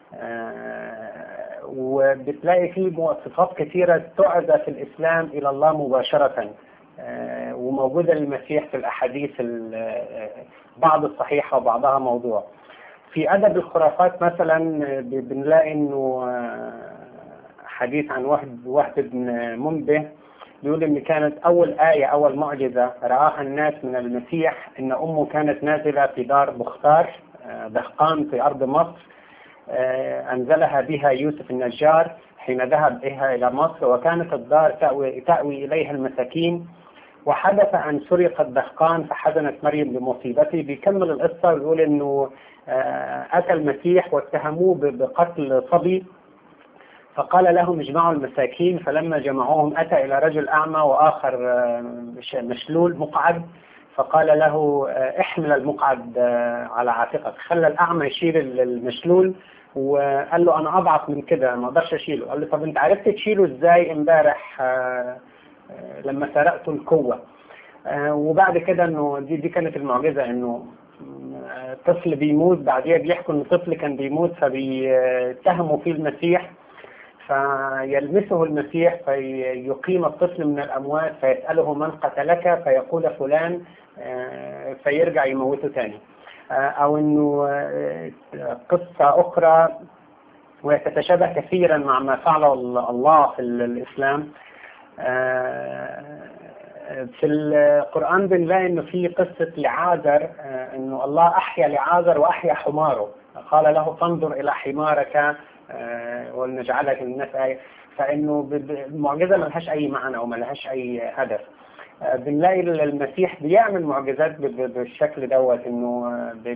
Speaker 4: وبتلاقي فيه مواصفات كثيرة تعزى في الإسلام إلى الله مباشرة، وموجودة للمسيح في الأحاديث بعض الصحيحة وبعضها موضوع. في أدب الخرافات مثلا بنلاقي إنه حديث عن وهب بن منبه بيقول إن كانت أول آية أول معجزة رآها الناس من المسيح إن أمه كانت نازلة في دار بختار دهقان في أرض مصر، أنزلها بها يوسف النجار حين ذهب بها إلى مصر، وكانت الدار تأوي إليها المساكين، وحدث أن سرق الدهقان فحزنت مريم بمصيبته. بيكمل القصة ويقول إنه أتى المسيح واتهموه بقتل صبي، فقال لهم اجمعوا المساكين، فلما جمعوهم أتى إلى رجل أعمى وآخر مشلول مقعد، فقال له احمل المقعد على عاتقك، خلى الأعمى يشيل المشلول وقال له أنا أضعف من كده ما أقدرش أشيله. قال له طب أنت عرفت تشيله إزاي امبارح لما سرقت القوة؟ وبعد كده إنه دي كانت المعجزة، إنه طفل بيموت، بعديها بيحكوا إن طفل كان بيموت فبيتهموا فيه المسيح، فيلمسه المسيح فيقيم الطفل من الأموات، فيسأله من قتلك فيقول فلان، فيرجع يموته تاني. أو إنه قصة أخرى وتتشابه كثيرا مع ما فعله الله في الإسلام. في القرآن بنلاقي إنه في قصة لعازر، إنه الله أحيا لعازر وأحيا حماره، قال له فانظر إلى حمارك ولنجعلك للناس آية. فإنه المعجزة ملهاش أي معنى أو ملهاش أي هدف. بنلاقي المسيح بيعمل معجزات بالشكل دوت، إنه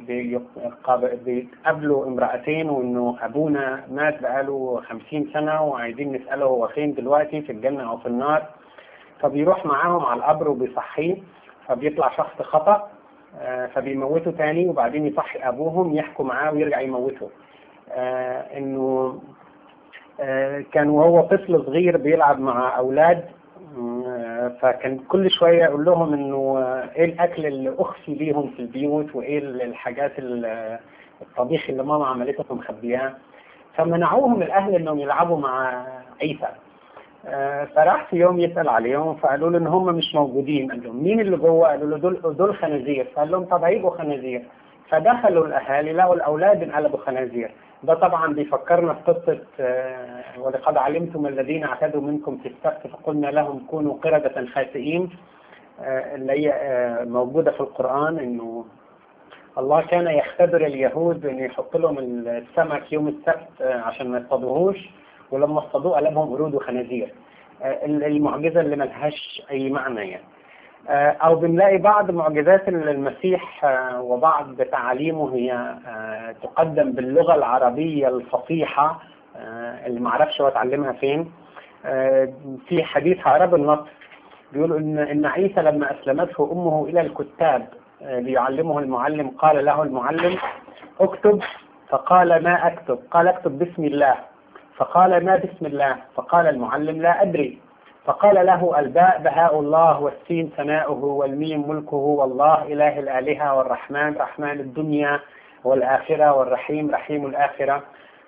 Speaker 4: بيقابلوا امرأتين وإنه أبونا مات بقاله 50 سنة وعايزين نسأله هو فين دلوقتي، في الجنة أو في النار، فبيروح معاهم على القبر وبيصحيه، فبيطلع شخص خطأ فبيموته تاني، وبعدين يصحي أبوهم يحكوا معاه ويرجع يموته. إنه كان وهو طفل صغير بيلعب مع أولاد، فكان كل شوية يقول لهم إنه إيه الأكل اللي أخفي ليهم في البيوت وإيه الحاجات الطبيخ اللي ماما عملته مخبياه، فمنعوهم الأهل إنهم يلعبوا مع عيسى. فراح في يوم يسأل عليهم فقالوا له إن هم مش موجودين. قال لهم مين اللي جوه؟ قالوا له دول خنازير. فقال لهم طب هيبقوا خنازير. فدخلوا الأهالي لقوا الأولاد انقلبوا خنازير. ده طبعا بيفكرنا بقصة ولقد علمتم الذين اعتدوا منكم في السبت فقلنا لهم كونوا قردة خاسئين، اللي هي موجودة في القرآن، إنه الله كان يختبر اليهود إنه يحط لهم السمك يوم السبت عشان ما يصطادوهوش، ولما اصطادوه قلبهم قرود وخنازير. المعجزة اللي ملهاش أي معنى يعني. أو بنلاقي بعض معجزات المسيح وبعض تعاليمه هي تقدم باللغة العربية الفصيحة اللي معرفش هو اتعلمها فين. في حديث عرب النصر بيقول إن عيسى لما أسلمته أمه إلى الكتاب ليعلمه المعلم، قال له المعلم اكتب، فقال ما أكتب؟ قال اكتب بسم الله. فقال ما بسم الله؟ فقال المعلم لا أدري. فقال له: الباء بهاء الله، والسين ثناؤه، والميم ملكه، والله إله الآلهة، والرحمن رحمن الدنيا والآخرة، والرحيم رحيم الآخرة.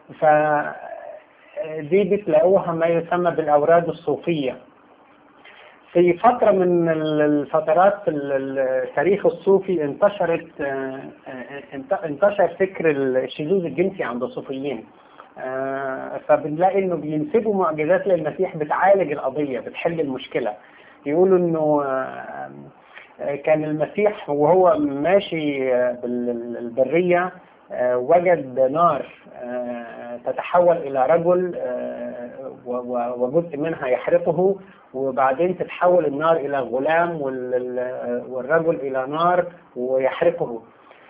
Speaker 4: فدي بتلاقوها ما يسمى بالأوراد الصوفية. في فترة من الفترات في التاريخ الصوفي انتشر فكر الشذوذ الجنسي عند الصوفيين. فبنلاقي انه بينسبوا معجزات للمسيح بتعالج القضية، بتحل المشكلة. يقولوا انه كان المسيح وهو ماشي بالبرية وجد نار تتحول إلى رجل وجزء منها يحرقه، وبعدين تتحول النار إلى غلام والرجل إلى نار ويحرقه.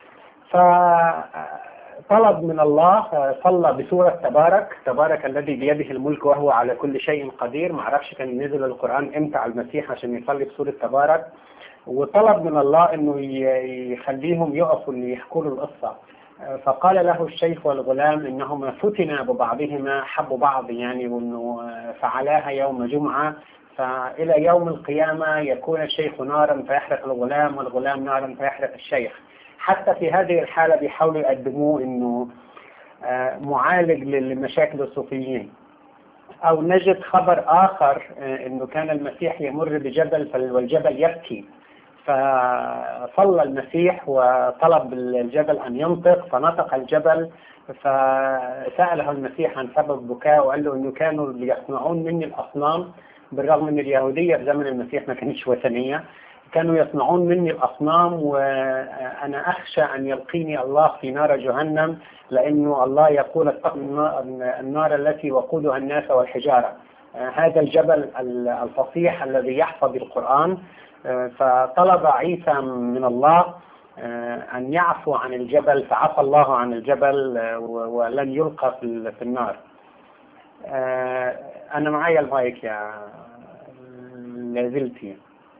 Speaker 4: فطلب من الله، صلى بسورة تبارك الذي بيده الملك وهو على كل شيء قدير. معرفش كان نزل القرآن امتى على المسيح عشان يصلي بسورة تبارك، وطلب من الله انه يخليهم يقفوا اللي يحكوا له القصة. فقال له الشيخ والغلام انهما فتنا ببعضهما، حبوا بعض يعني، وانه فعلاها يوم جمعة، فإلى يوم القيامة يكون الشيخ نارا فيحرق الغلام، والغلام نارا فيحرق الشيخ. حتى في هذه الحالة بيحاولوا يقدموه انه معالج للمشاكل الصوفيين. او نجد خبر اخر انه كان المسيح يمر بجبل والجبل يبكي، فصلى المسيح وطلب الجبل ان ينطق، فنطق الجبل. فسأله المسيح عن سبب بكاء، وقال له انه كانوا يصنعون مني الاصنام، بالرغم ان اليهودية في زمن المسيح ما كانتش وثنية، كانوا يصنعون مني الأصنام، وأنا أخشى أن يلقيني الله في نار جهنم، لأنه الله يقول النار التي وقودها الناس والحجارة. هذا الجبل الفصيح الذي يحفظ القرآن. فطلب عيسى من الله أن يعفو عن الجبل، فعفى الله عن الجبل ولن يلقى في النار. أنا معايا المايك يا لازلتي.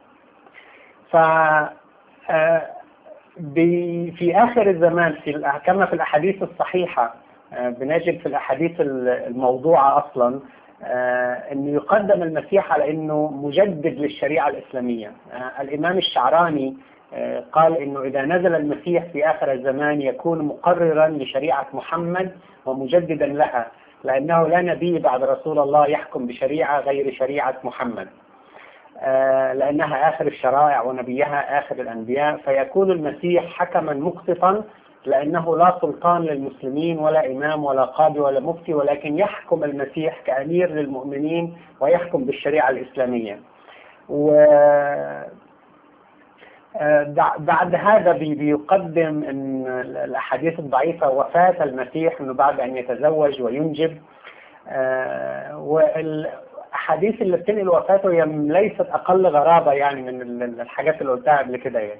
Speaker 4: في آخر الزمان كما في الأحاديث الصحيحة، بنجد في الأحاديث الموضوعة أصلا أنه يقدم المسيح على أنه مجدد للشريعة الإسلامية. الإمام الشعراني قال أنه إذا نزل المسيح في آخر الزمان يكون مقررا لشريعة محمد ومجددا لها، لأنه لا نبي بعد رسول الله يحكم بشريعة غير شريعة محمد، لأنها آخر الشرائع ونبيها آخر الأنبياء. فيكون المسيح حكما مقسطا، لأنه لا سلطان للمسلمين ولا إمام ولا قاضي ولا مفتي، ولكن يحكم المسيح كأمير للمؤمنين ويحكم بالشريعة الإسلامية. بعد هذا بيقدم إن الأحاديث الضعيفة وفاة المسيح، إنه بعد أن يتزوج وينجب. الأحاديث اللي بتنقل وفاته هي ليست أقل غرابة يعني من الحاجات اللي قلتها قبل كده يعني.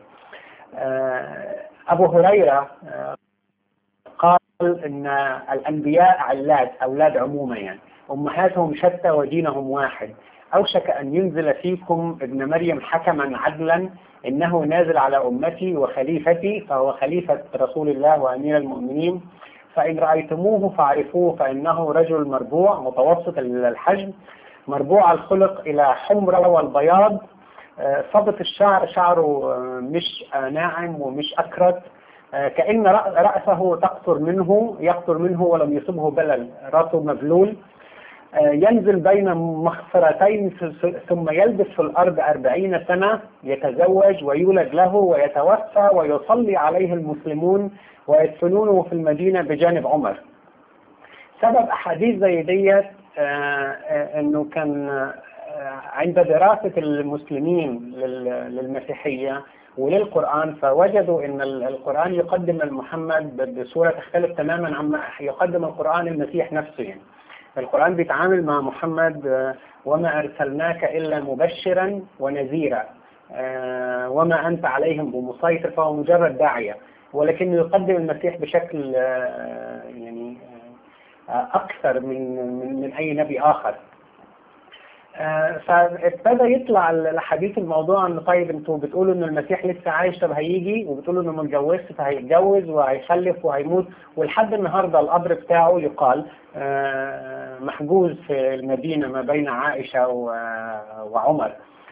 Speaker 4: أبو هريرة قال إن الأنبياء علاد، أولاد عموما يعني، أمهاتهم شتى ودينهم واحد. أوشك أن ينزل فيكم ابن مريم حكما عدلا، إنه نازل على أمتي وخليفتي، فهو خليفة رسول الله وأمير المؤمنين. فإن رأيتموه فاعرفوه، فإنه رجل مربوع متوسط الحجم، مربوع الخلق إلى حمرة والبياض، صبت الشعر، شعره مش ناعم ومش أكرت، كأن رأسه يقطر منه ولم يصبه بلل، رأسه مبلول. ينزل بين مخصرتين ثم يلبس في الأرض 40 سنة، يتزوج ويولد له ويتوفى ويصلي عليه المسلمون ويدفنونه في المدينة بجانب عمر. سبب أحاديث زي ديت أنه كان عند دراسة المسلمين للمسيحية وللقرآن، فوجدوا أن القرآن يقدم محمد بصورة تختلف تماما عما يقدم القرآن المسيح نفسه. يعني القرآن بيتعامل مع محمد: وما أرسلناك إلا مبشرا ونذيرا وما أنت عليهم بمسيطر، فهو مجرد داعية، ولكن يقدم المسيح بشكل يعني أكثر من أي نبي آخر. فابتدى يطلع الحديث الموضوع انه طيب انتوا بتقولوا ان المسيح لسه عايش، طب هيجي، وبتقولوا انه ما اتجوزش فهيتجوز وهيخلف وهيموت، ولحد النهارده القبر بتاعه يقال محجوز في المدينه ما بين عائشه وعمر.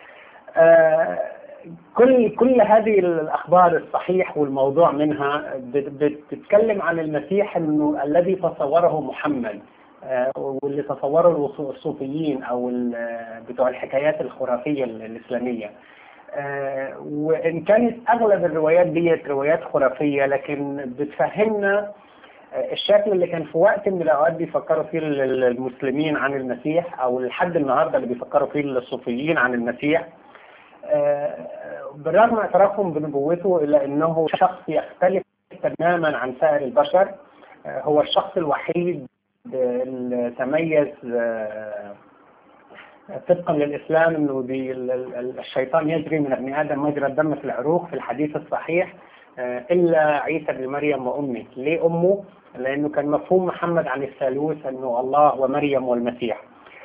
Speaker 4: كل هذه الاخبار الصحيح والموضوع منها بتتكلم عن المسيح انه الذي تصوره محمد، واللي تصوره الصوفيين او بتوع الحكايات الخرافيه الاسلاميه. وان كانت اغلب الروايات ديت روايات خرافيه، لكن بتفهمنا الشكل اللي كان في وقت من الاوقات بيفكروا فيه المسلمين عن المسيح، او لحد النهارده اللي بيفكروا فيه الصوفيين عن المسيح. بالرغم من اعترافهم بنبوته الا انه شخص يختلف تماما عن سائر البشر. هو الشخص الوحيد اللي تميز طبقا للاسلام انه الشيطان يجري من ابن ادم مجرى الدم في العروق في الحديث الصحيح، الا عيسى بن مريم وامه. ليه امه؟ لانه كان مفهوم محمد عن الثالوث انه الله ومريم والمسيح.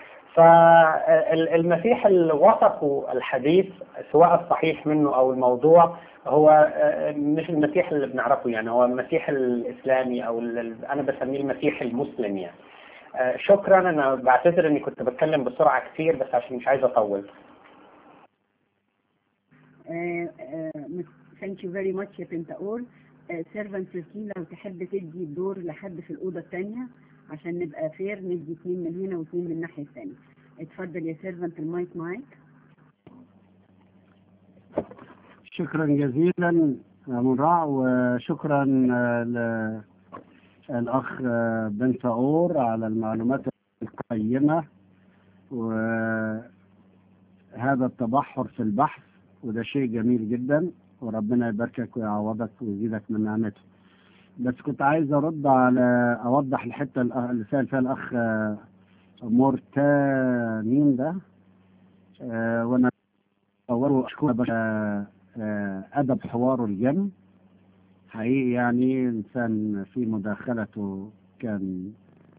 Speaker 4: فالمسيح اللي وصفه الحديث سواء الصحيح منه او الموضوع هو مش المسيح اللي بنعرفه، يعني هو المسيح الاسلامي، او انا بسميه المسيح المسلم يعني. شكرا. انا بعتذر اني كنت بتكلم بسرعه كثير بس عشان مش عايز اطول.
Speaker 1: Thank you very much يا بنتاور. سيرفنت سيركين لو تحب تدي الدور لحد في الأوضة الثانية عشان نبقى فير، ندي 2 من هنا و2 من الناحية الثانية. اتفضل يا سيرفنت، المايك معاك.
Speaker 2: شكرا جزيلا منرع، وشكرا للأخ بنتاور على المعلومات القيمة وهذا التبحر في البحث، وده شيء جميل جدا، وربنا يباركك ويعوضك ويزيدك من نعمته. بس كنت عايز أوضح الحتة اللي سأل فيها الأخ مورتانين ده، وأنا أشكر أدب حواره الجم حقيقي، يعني إنسان في مداخلته كان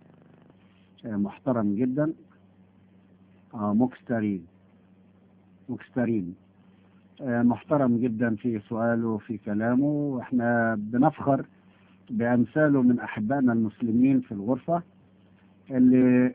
Speaker 2: محترم جدا. مكسترين محترم جدا في سؤاله وفي كلامه، واحنا بنفخر بأمثاله من أحبائنا المسلمين في الغرفة اللي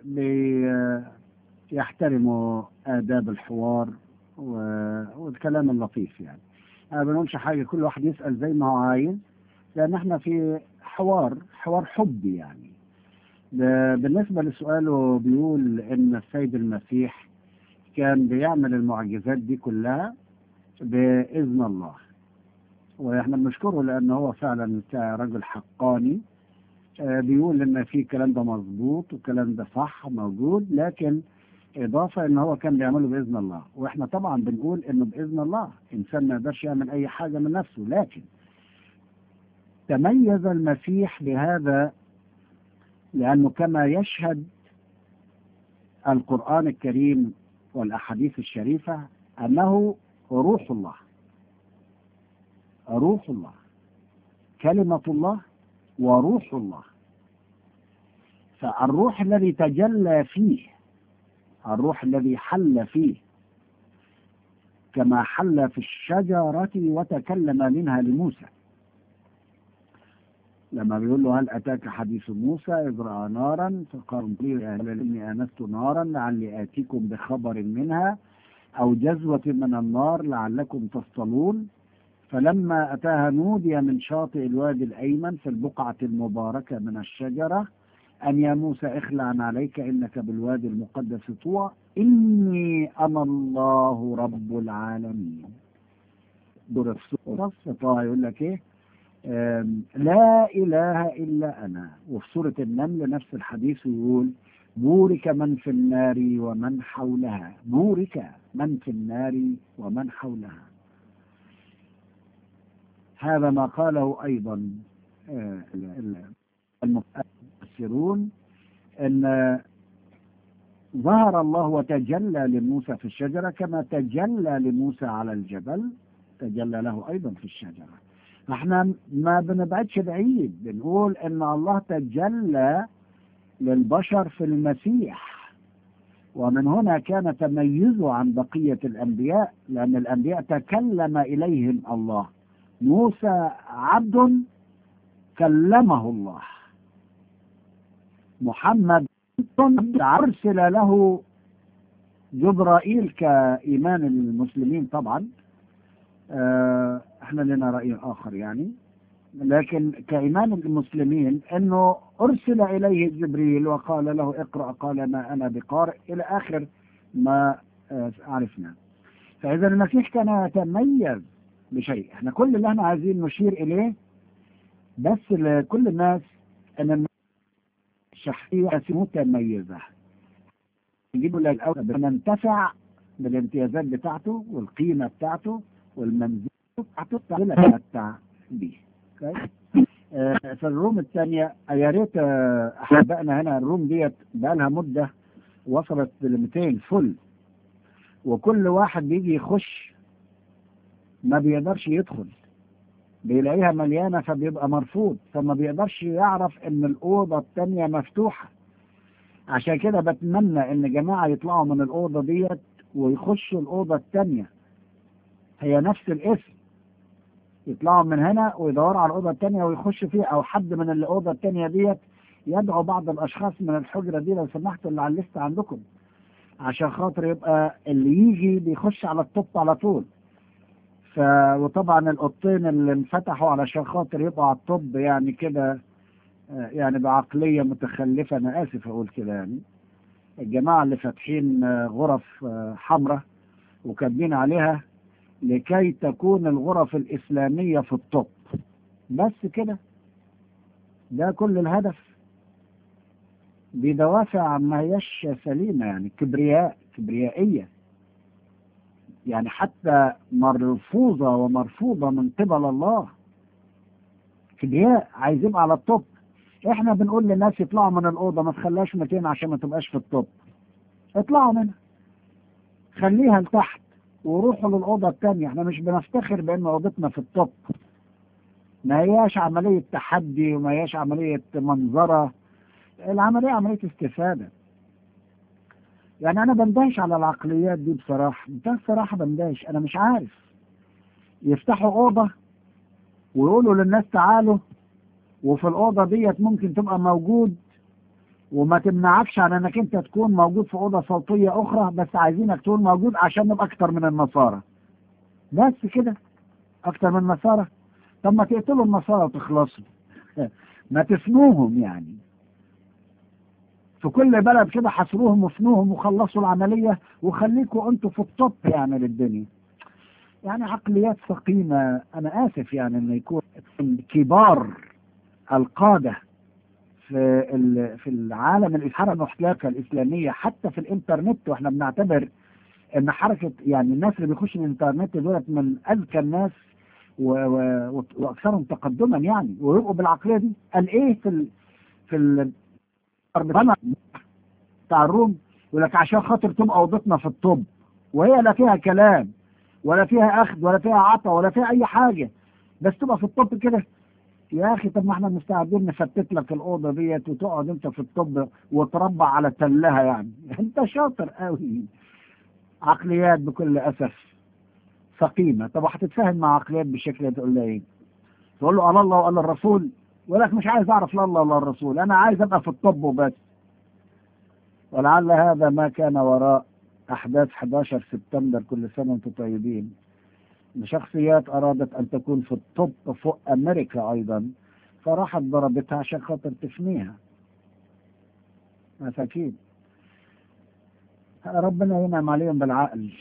Speaker 2: بيحترموا آداب الحوار والكلام اللطيف. يعني أنا بنقولش حاجة، كل واحد يسأل زي ما هو عايز، لأن احنا في حوار حبي يعني. بالنسبة لسؤاله بيقول إن السيد المسيح كان بيعمل المعجزات دي كلها بإذن الله، واحنا بنشكره لأنه هو فعلا كرجل حقاني بيقول إن في الكلام ده مظبوط والكلام ده صح موجود، لكن إضافة إن هو كان بيعمله بإذن الله. وإحنا طبعا بنقول إنه بإذن الله، إنسان ما يقدرش يعمل أي حاجة من نفسه، لكن تميز المسيح بهذا لأنه كما يشهد القرآن الكريم والأحاديث الشريفة أنه روح الله، كلمة الله وروح الله. فالروح الذي تجلى فيه، الروح الذي حل فيه، كما حل في الشجرة وتكلم منها لموسى، لما بيقول له هل أتاك حديث موسى إذ رأى نارا فقال إني آنست نارا لعلي آتيكم بخبر منها أو جزوة من النار لعلكم تصطلون. فلما أتاها نودي من شاطئ الوادي الأيمن في البقعة المباركة من الشجرة أن يا موسى اخلع عليك إنك بالوادي المقدس طوى إني أنا الله رب العالمين. دور السورة طه يقول لك إيه؟ لا إله إلا أنا. وفي سورة النمل نفس الحديث يقول بورك من في النار ومن حولها، بورك من في النار ومن حولها. هذا ما قاله أيضا المفسرون، أن ظهر الله وتجلى لموسى في الشجرة كما تجلى لموسى على الجبل، تجلى له أيضا في الشجرة. احنا ما بنبعدش بعيد، بنقول ان الله تجلى للبشر في المسيح، ومن هنا كان تميزه عن بقية الأنبياء، لأن الأنبياء تكلم إليهم الله. موسى عبد كلمه الله. محمد أرسل له جبرائيل كإيمان المسلمين طبعا. احنا لنا رأي آخر يعني، لكن كإيمان المسلمين أنه أرسل إليه جبريل وقال له اقرأ، قال ما أنا بقارئ، إلى آخر ما عرفنا. فإذا المسيح كان يتميز بشيء. احنا كل اللي احنا عايزين نشير إليه بس لكل الناس أن الشخصية متميزة، يجيبوا للأول ننتفع بالامتيازات بتاعته والقيمة بتاعته والمنزل بتاعته تتمتع به. في الروم الثانية يا ريت أحبائنا هنا الروم ديت بقى لها مدة وصلت ل 200 فل، وكل واحد بيجي يخش ما بيقدرش يدخل، بيلاقيها مليانة فبيبقى مرفوض، فما بيقدرش يعرف ان الأوضة الثانية مفتوحة. عشان كده بتمنى ان جماعة يطلعوا من الأوضة ديت ويخشوا الأوضة الثانية، هي نفس الاسم، يطلعوا من هنا ويدوروا على الأوضة الثانية ويخشوا فيها، أو حد من الأوضة الثانية ديت يدعو بعض الأشخاص من الحجرة دي لو سمحتوا اللي على الليست عندكم، عشان خاطر يبقى اللي يجي بيخش على الطب على طول. وطبعا الأوضتين اللي انفتحوا علشان خاطر يبقوا على الطب يعني كده، يعني بعقلية متخلفة، أنا آسف أقول كده يعني. الجماعة اللي فاتحين غرف حمراء وكاتبين عليها لكي تكون الغرف الإسلامية في الطب، بس كده، ده كل الهدف. بدوافع ما هيش سليمة يعني، كبريائية يعني، حتى مرفوضة ومرفوضة من قبل الله. كبرياء عايز يبقى على الطب. احنا بنقول للناس يطلعوا من الأوضة، ما تخليهاش 200 عشان ما تبقاش في الطب، اطلعوا منها، خليها لتحت وروحوا للأوضة الثانية. احنا مش بنفتخر بأن أوضتنا في الطب، ما هياش عملية تحدي وما هياش عملية منظرة، العملية عملية استفادة. يعني أنا بندهش على العقليات دي بصراحة، بصراحة بندهش. أنا مش عارف يفتحوا أوضة ويقولوا للناس تعالوا، وفي الأوضة ديت ممكن تبقى موجود وما تمنعكش عن أنك أنت تكون موجود في أوضة صوتية أخرى، بس عايزينك تكون موجود عشان نبقى أكتر من النصارى، بس كده، أكتر من النصارى. طب ما تقتلوا النصارى وتخلصوا ما تفنوهم يعني، في كل بلد كده حصروهم وفنوهم وخلصوا العملية، وخليكوا انتوا في الطب يعني للدنيا. يعني عقليات سقيمة. انا اسف يعني ان يكون كبار القادة في العالم الحركة المحتلكة الاسلامية حتى في الانترنت، واحنا بنعتبر ان حركة يعني الناس اللي بيخشوا الانترنت دولت من اذكى الناس واكثرهم تقدما يعني، ويبقوا بالعقلية دي. قال ايه في بتاع الروم يقول لك عشان خاطر تبقى اوضتنا في الطب، وهي لا فيها كلام ولا فيها اخذ ولا فيها عطا ولا فيها اي حاجه، بس تبقى في الطب كده. يا اخي طب ما احنا مستعدين نفتت لك الاوضه ديت وتقعد انت في الطب وتربع على تلها يعني. انت شاطر قوي. عقليات بكل اسف سقيمه. طب هتتفاهم مع عقليات بالشكل ده تقول لها ايه؟ تقول له قال الله وقال الرسول، يقول لك مش عايز اعرف لا الله ولا الرسول، انا عايز ابقى في الطب وبس. ولعل هذا ما كان وراء أحداث 11 سبتمبر. كل سنة وانتم طيبين. شخصيات أرادت أن تكون في الطب فوق أمريكا أيضا، فراحت ضربتها عشان خاطر تفنيها. مساكين، ربنا ينعم عليهم بالعقل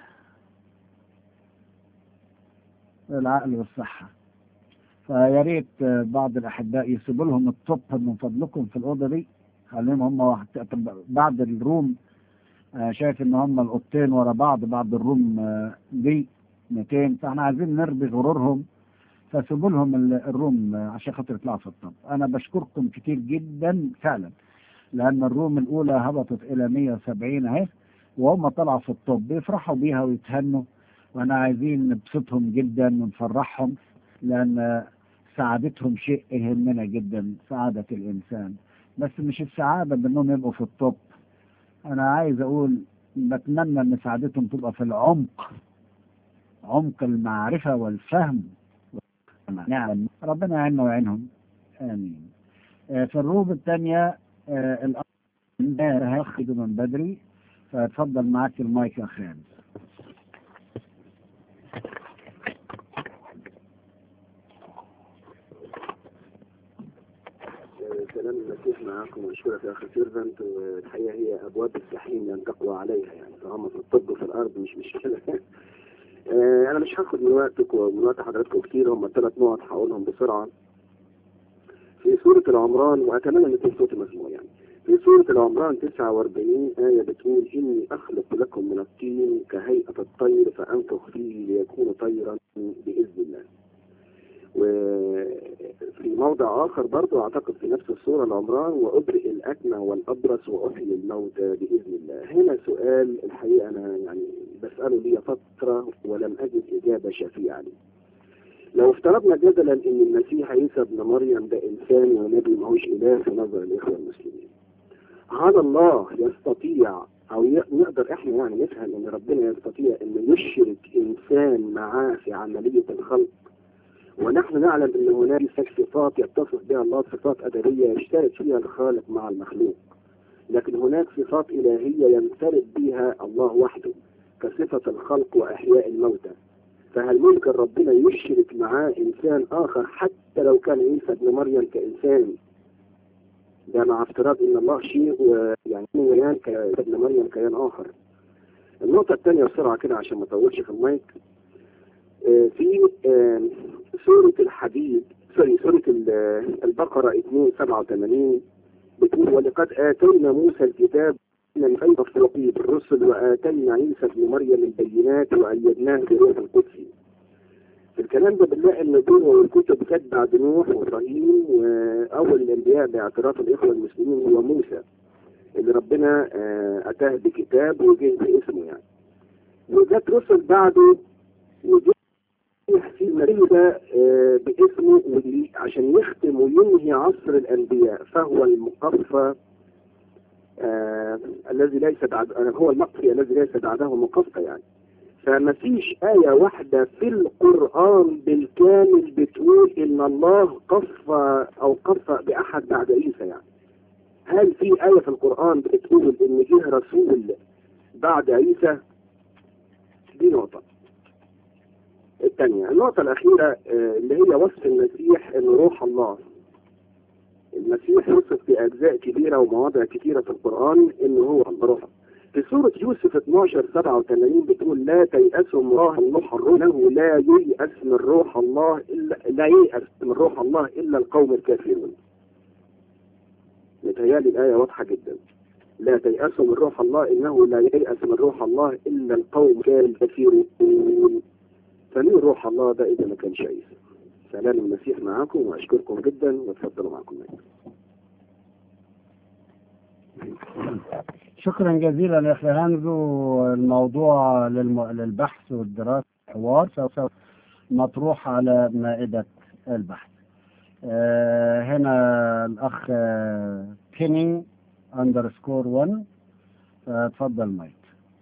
Speaker 2: والصحة. فيا ريت بعض الأحباء يسيبوا لهم الطب من فضلكم في الأوضة دي، خليهم هم بعد الروم. شايف ان هم الاوضتين ورا بعد الروم دي 200، فاحنا عايزين نرضي غرورهم، فسيبوا لهم الروم عشان خاطر يطلعوا في الطب. انا بشكركم كتير جدا فعلا، لان الروم الاولى هبطت الى 170 اهي، وهم طلعوا في الطب بيفرحوا بيها ويتهنوا، وانا عايزين نبسطهم جدا ونفرحهم، لان سعادتهم شيء يهمنا جدا، سعادة الانسان، بس مش السعادة بانهم يبقوا في الطب. أنا عايز أقول بتمنى إن سعادتهم تبقى في العمق، عمق المعرفة والفهم. نعم، ربنا يعيننا ويعينهم، آمين. في الروب الثانية الأخ هياخده من بدري، فتفضل معاك المايك يا خالد.
Speaker 5: سلام المسيح معكم واشكرك يا اخي سيرفنت. والحقيقه هي ابواب الجحيم لن تقوى عليها، يعني فهم في الطب وفي الارض مش مشكله. انا مش هاخد من وقتك ومن وقت حضراتكم كتير، هم 3 نقط هقولهم بسرعه. في سوره العمران، واتمنى ان يكون صوتي مسموع يعني. في سوره العمران 49 آية بتقول: إني أخلق لكم من الطين كهيئة الطير فأنفخ فيه ليكون طيرا بإذن الله. وفي موضع آخر برضو أعتقد في نفس السورة العمران: وأبرئ الأكمى والأبرص وأحيي الموتى بإذن الله. هنا سؤال الحقيقة أنا يعني بسأله لي فترة ولم أجد إجابة شافية عليه. لو افترضنا جدلا أن المسيح عيسى ابن مريم ده إنسان ونبي ماهوش إله في نظر الإخوة المسلمين، هل الله يستطيع أو نقدر إحنا يعني نفهم أن ربنا يستطيع أن يشرك إنسان معاه في عملية الخلق؟ ونحن نعلم أن هناك صفات يتصف بها الله، صفات أدبية يشترك فيها الخالق مع المخلوق، لكن هناك صفات إلهية ينفرد بها الله وحده كصفة الخلق وإحياء الموتى. فهل ممكن ربنا يشرك معاه إنسان آخر حتى لو كان عيسى ابن مريم كإنسان؟ ده مع افتراض أن الله شيء ويعني كيان ابن مريم كيان آخر. النقطة الثانية بسرعة كده عشان ما أطولش في المايك. في سورة الحديد سورة البقرة 2:87 بتقول: ولقد آتينا موسى الكتاب من فوق بالرسل وآتينا عيسى ابن مريم البينات وأيدناه بروح القدس. في الكلام ده بنلاقي ان دول الكتب كانت بعد نوح وابراهيم، واول الانبياء باعتراف الاخوه المسلمين هو موسى اللي ربنا اتاه بكتاب وجه باسمه يعني. وجات رسل بعده وجه في المدينة باسمه عشان يختم وينهي عصر الأنبياء، فهو المقفى الذي ليس بعد، هو المقفي الذي ليس بعده مقفى يعني. فما فيش آية واحدة في القرآن بالكامل بتقول إن الله قفى أو قفى بأحد بعد عيسى يعني. هل في آية في القرآن بتقول إن جه رسول بعد عيسى؟ دي نقطة. الثانية، النقطة الأخيرة اللي هي وصف المسيح إنه روح الله. المسيح وصف في أجزاء كبيرة ومواضع كثيرة في القرآن إنه هو روح. في سورة يوسف 12:87 بتقول: لا تيأسوا من روح الروح إنه لا ييأس من روح الله إلا القوم الكافرون. متهيألي الآية واضحة جدا. لا تيأسوا من روح الله إنه لا ييأس من روح الله إلا القوم الكافرون. فمين روح الله ده إذا ما كانش عيسى؟ سلام المسيح معاكم وأشكركم جدا وتفضلوا معكم.
Speaker 2: شكرا جزيلا يا أخي هانزو. الموضوع للبحث والدراسة حوار سوف مطروح على مائدة البحث. هنا الأخ كيني _1 تفضل مايك.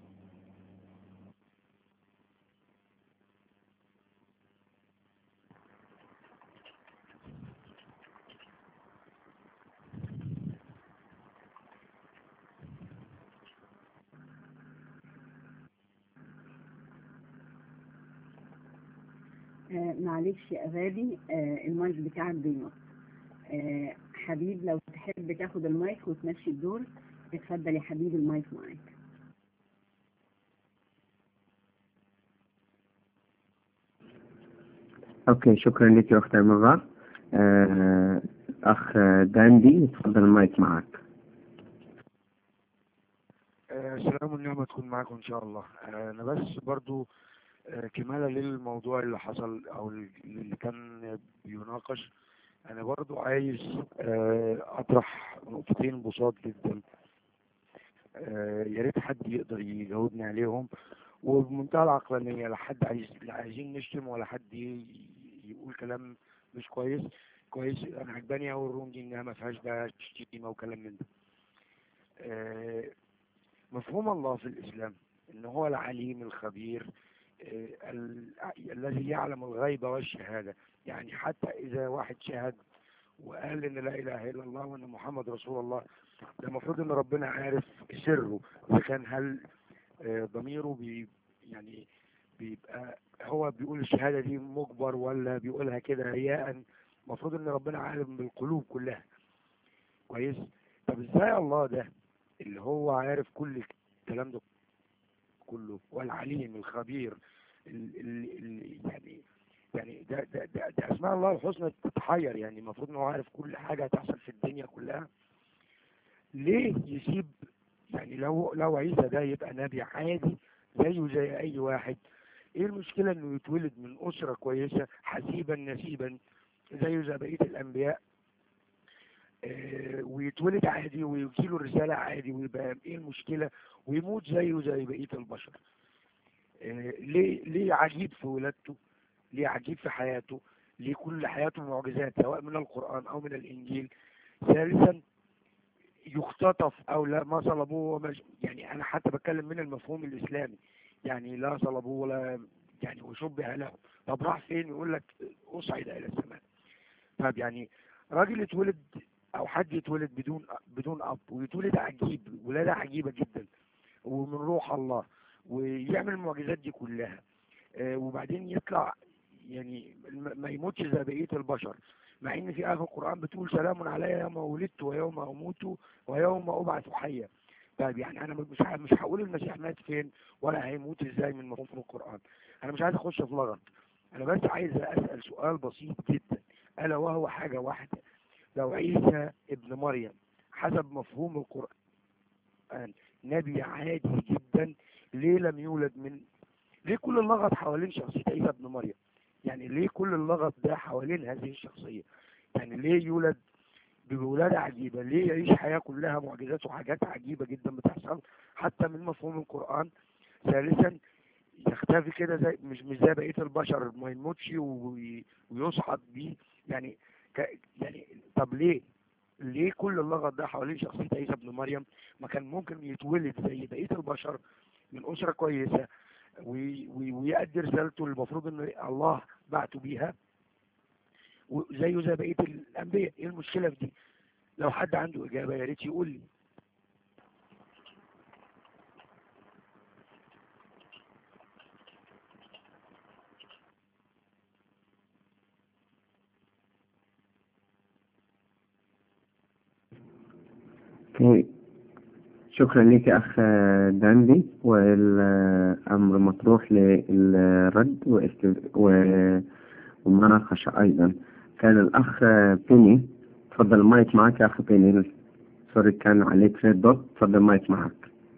Speaker 1: معلش يا غادي، المايك بتاعك بينط. حبيب لو تحب تاخد المايك وتمشي الدور اتفضل يا حبيبي، المايك معاك.
Speaker 6: اوكي، شكرا لك يا اخت مرة. اخ داندي تفضل المايك معك.
Speaker 7: سلام والنعمة تكون معكم ان شاء الله. انا بس برضو كمالة للموضوع اللي حصل او اللي كان بيناقش، انا برضو عايز اطرح نقطتين بساط جدا، يا ريت حد يقدر يجاوبني عليهم وبمنتهى العقلانية. لا عايزين نشتم ولا حد يقول كلام مش كويس. انا عجباني اوي الروم دي انها ما فيهاش بقى شتيمة وكلام من ده. مفهوم الله في الإسلام إن هو العليم الخبير، الذي يعلم الغيب والشهادة. يعني حتى إذا واحد شهد وقال إن لا إله إلا الله وإن محمد رسول الله، ده المفروض إن ربنا عارف سره. إذا كان هل ضميره يعني بيبقى هو بيقول الشهادة دي مجبر ولا بيقولها كده رياء. المفروض إن ربنا عالم بالقلوب كلها كويس. طب إزاي الله ده اللي هو عارف كل الكلام ده كله والعليم الخبير يعني ده اسماء الله الحسنى تتحير. يعني المفروض ان هو عارف كل حاجه هتحصل في الدنيا كلها، ليه يسيب؟ يعني لو عيسى ده يبقى نبي عادي زيه زي اي واحد، ايه المشكله انه يتولد من اسره كويسه حسيبا نسيبا زيه زي بقيه الانبياء، ويتولد عادي ويجيله الرساله عادي ويبقى ايه المشكله، ويموت زيه زي بقيه البشر؟ ليه عجيب في ولادته؟ ليه عجيب في حياته؟ ليه كل حياته معجزات سواء من القرآن أو من الإنجيل؟ ثالثا يختطف أو لا ما صلبوه يعني أنا حتى بتكلم من المفهوم الإسلامي، يعني لا صلبوه ولا يعني وشبه له. طب راح فين؟ يقول لك أصعد إلى السماء. طب يعني راجل يتولد أو حد يتولد بدون أب ويتولد عجيب، ولادة عجيبة جدا ومن روح الله، ويعمل المعجزات دي كلها، وبعدين يطلع يعني ما يموتش زي بقية البشر، مع ان في آية في القرآن بتقول سلام علي يوم ولدت ويوم اموت ويوم ابعث حيا. طيب يعني انا مش هقول المسيح مات فين ولا هيموت ازاي من مفهوم القرآن. انا مش عايز اخش في لغط، انا بس عايز اسأل سؤال بسيط جدا، الا وهو حاجة واحدة. لو عيسى ابن مريم حسب مفهوم القرآن نبي عادي جدا، ليه لم يولد ليه كل اللغط حوالين شخصية عيسى ابن مريم؟ يعني ليه كل اللغط ده حوالين هذه الشخصية؟ يعني ليه يولد بولادة عجيبة؟ ليه يعيش حياة كلها معجزات وحاجات عجيبة جدا بتحصل حتى من مفهوم القرآن؟ ثالثا يختفي كده مش زي بقية البشر، ما يموتش ويصحد بيه. يعني يعني طب ليه كل اللغط ده حوالين شخصية عيسى ابن مريم؟ ما كان ممكن يتولد زي بقية البشر من أسرة كويسة ويؤدي رسالته المفروض ان الله بعته بيها زيه زي بقيه الانبياء؟ ايه المشكله في دي؟ لو حد عنده اجابه يا ريت يقول لي.
Speaker 6: شكرا لك يا أخ داندي، والأمر مطروح للرد والمناقشة أيضا. كان الأخ بيني، تفضل المايك معك يا أخ بيني. سوري كان عليك ريد دوت، تفضل المايك معك.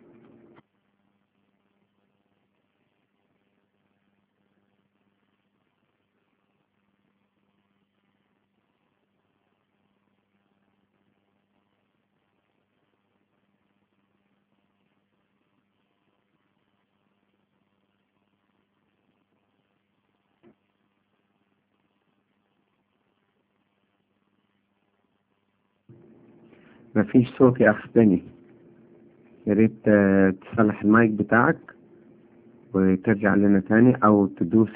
Speaker 6: مفيش صوت يا أخ بيني، يا ريت تصلح المايك بتاعك وترجع لنا تاني أو تدوس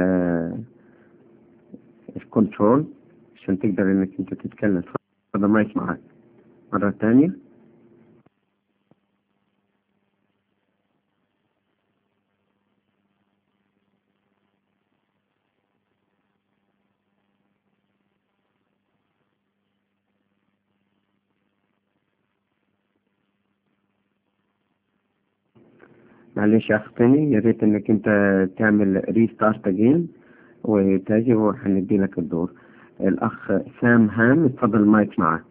Speaker 6: الكنترول عشان تقدر إنك أنت تتكلم. تفضل المايك معك مرة تانية. معلش يا أخ تاني، يا ريت إنك أنت تعمل ريستارت أجين وتاجي وهندي لك الدور. الأخ سام هام، اتفضل المايك معك.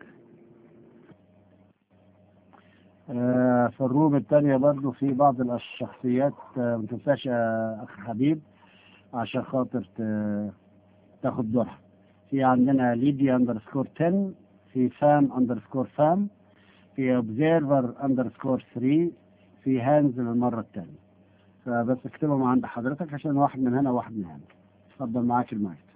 Speaker 2: في الروم الثانية برضو في بعض الشخصيات ما تنساش يا أخ حبيب عشان خاطر تاخد دورها. في عندنا ليديا _10، في فام _فام، في اوبزيرفر _3، في هانز للمرة الثانية. فبس اكتبهم عند حضرتك عشان واحد من هنا وواحد من هنا. اتفضل معاك المايك.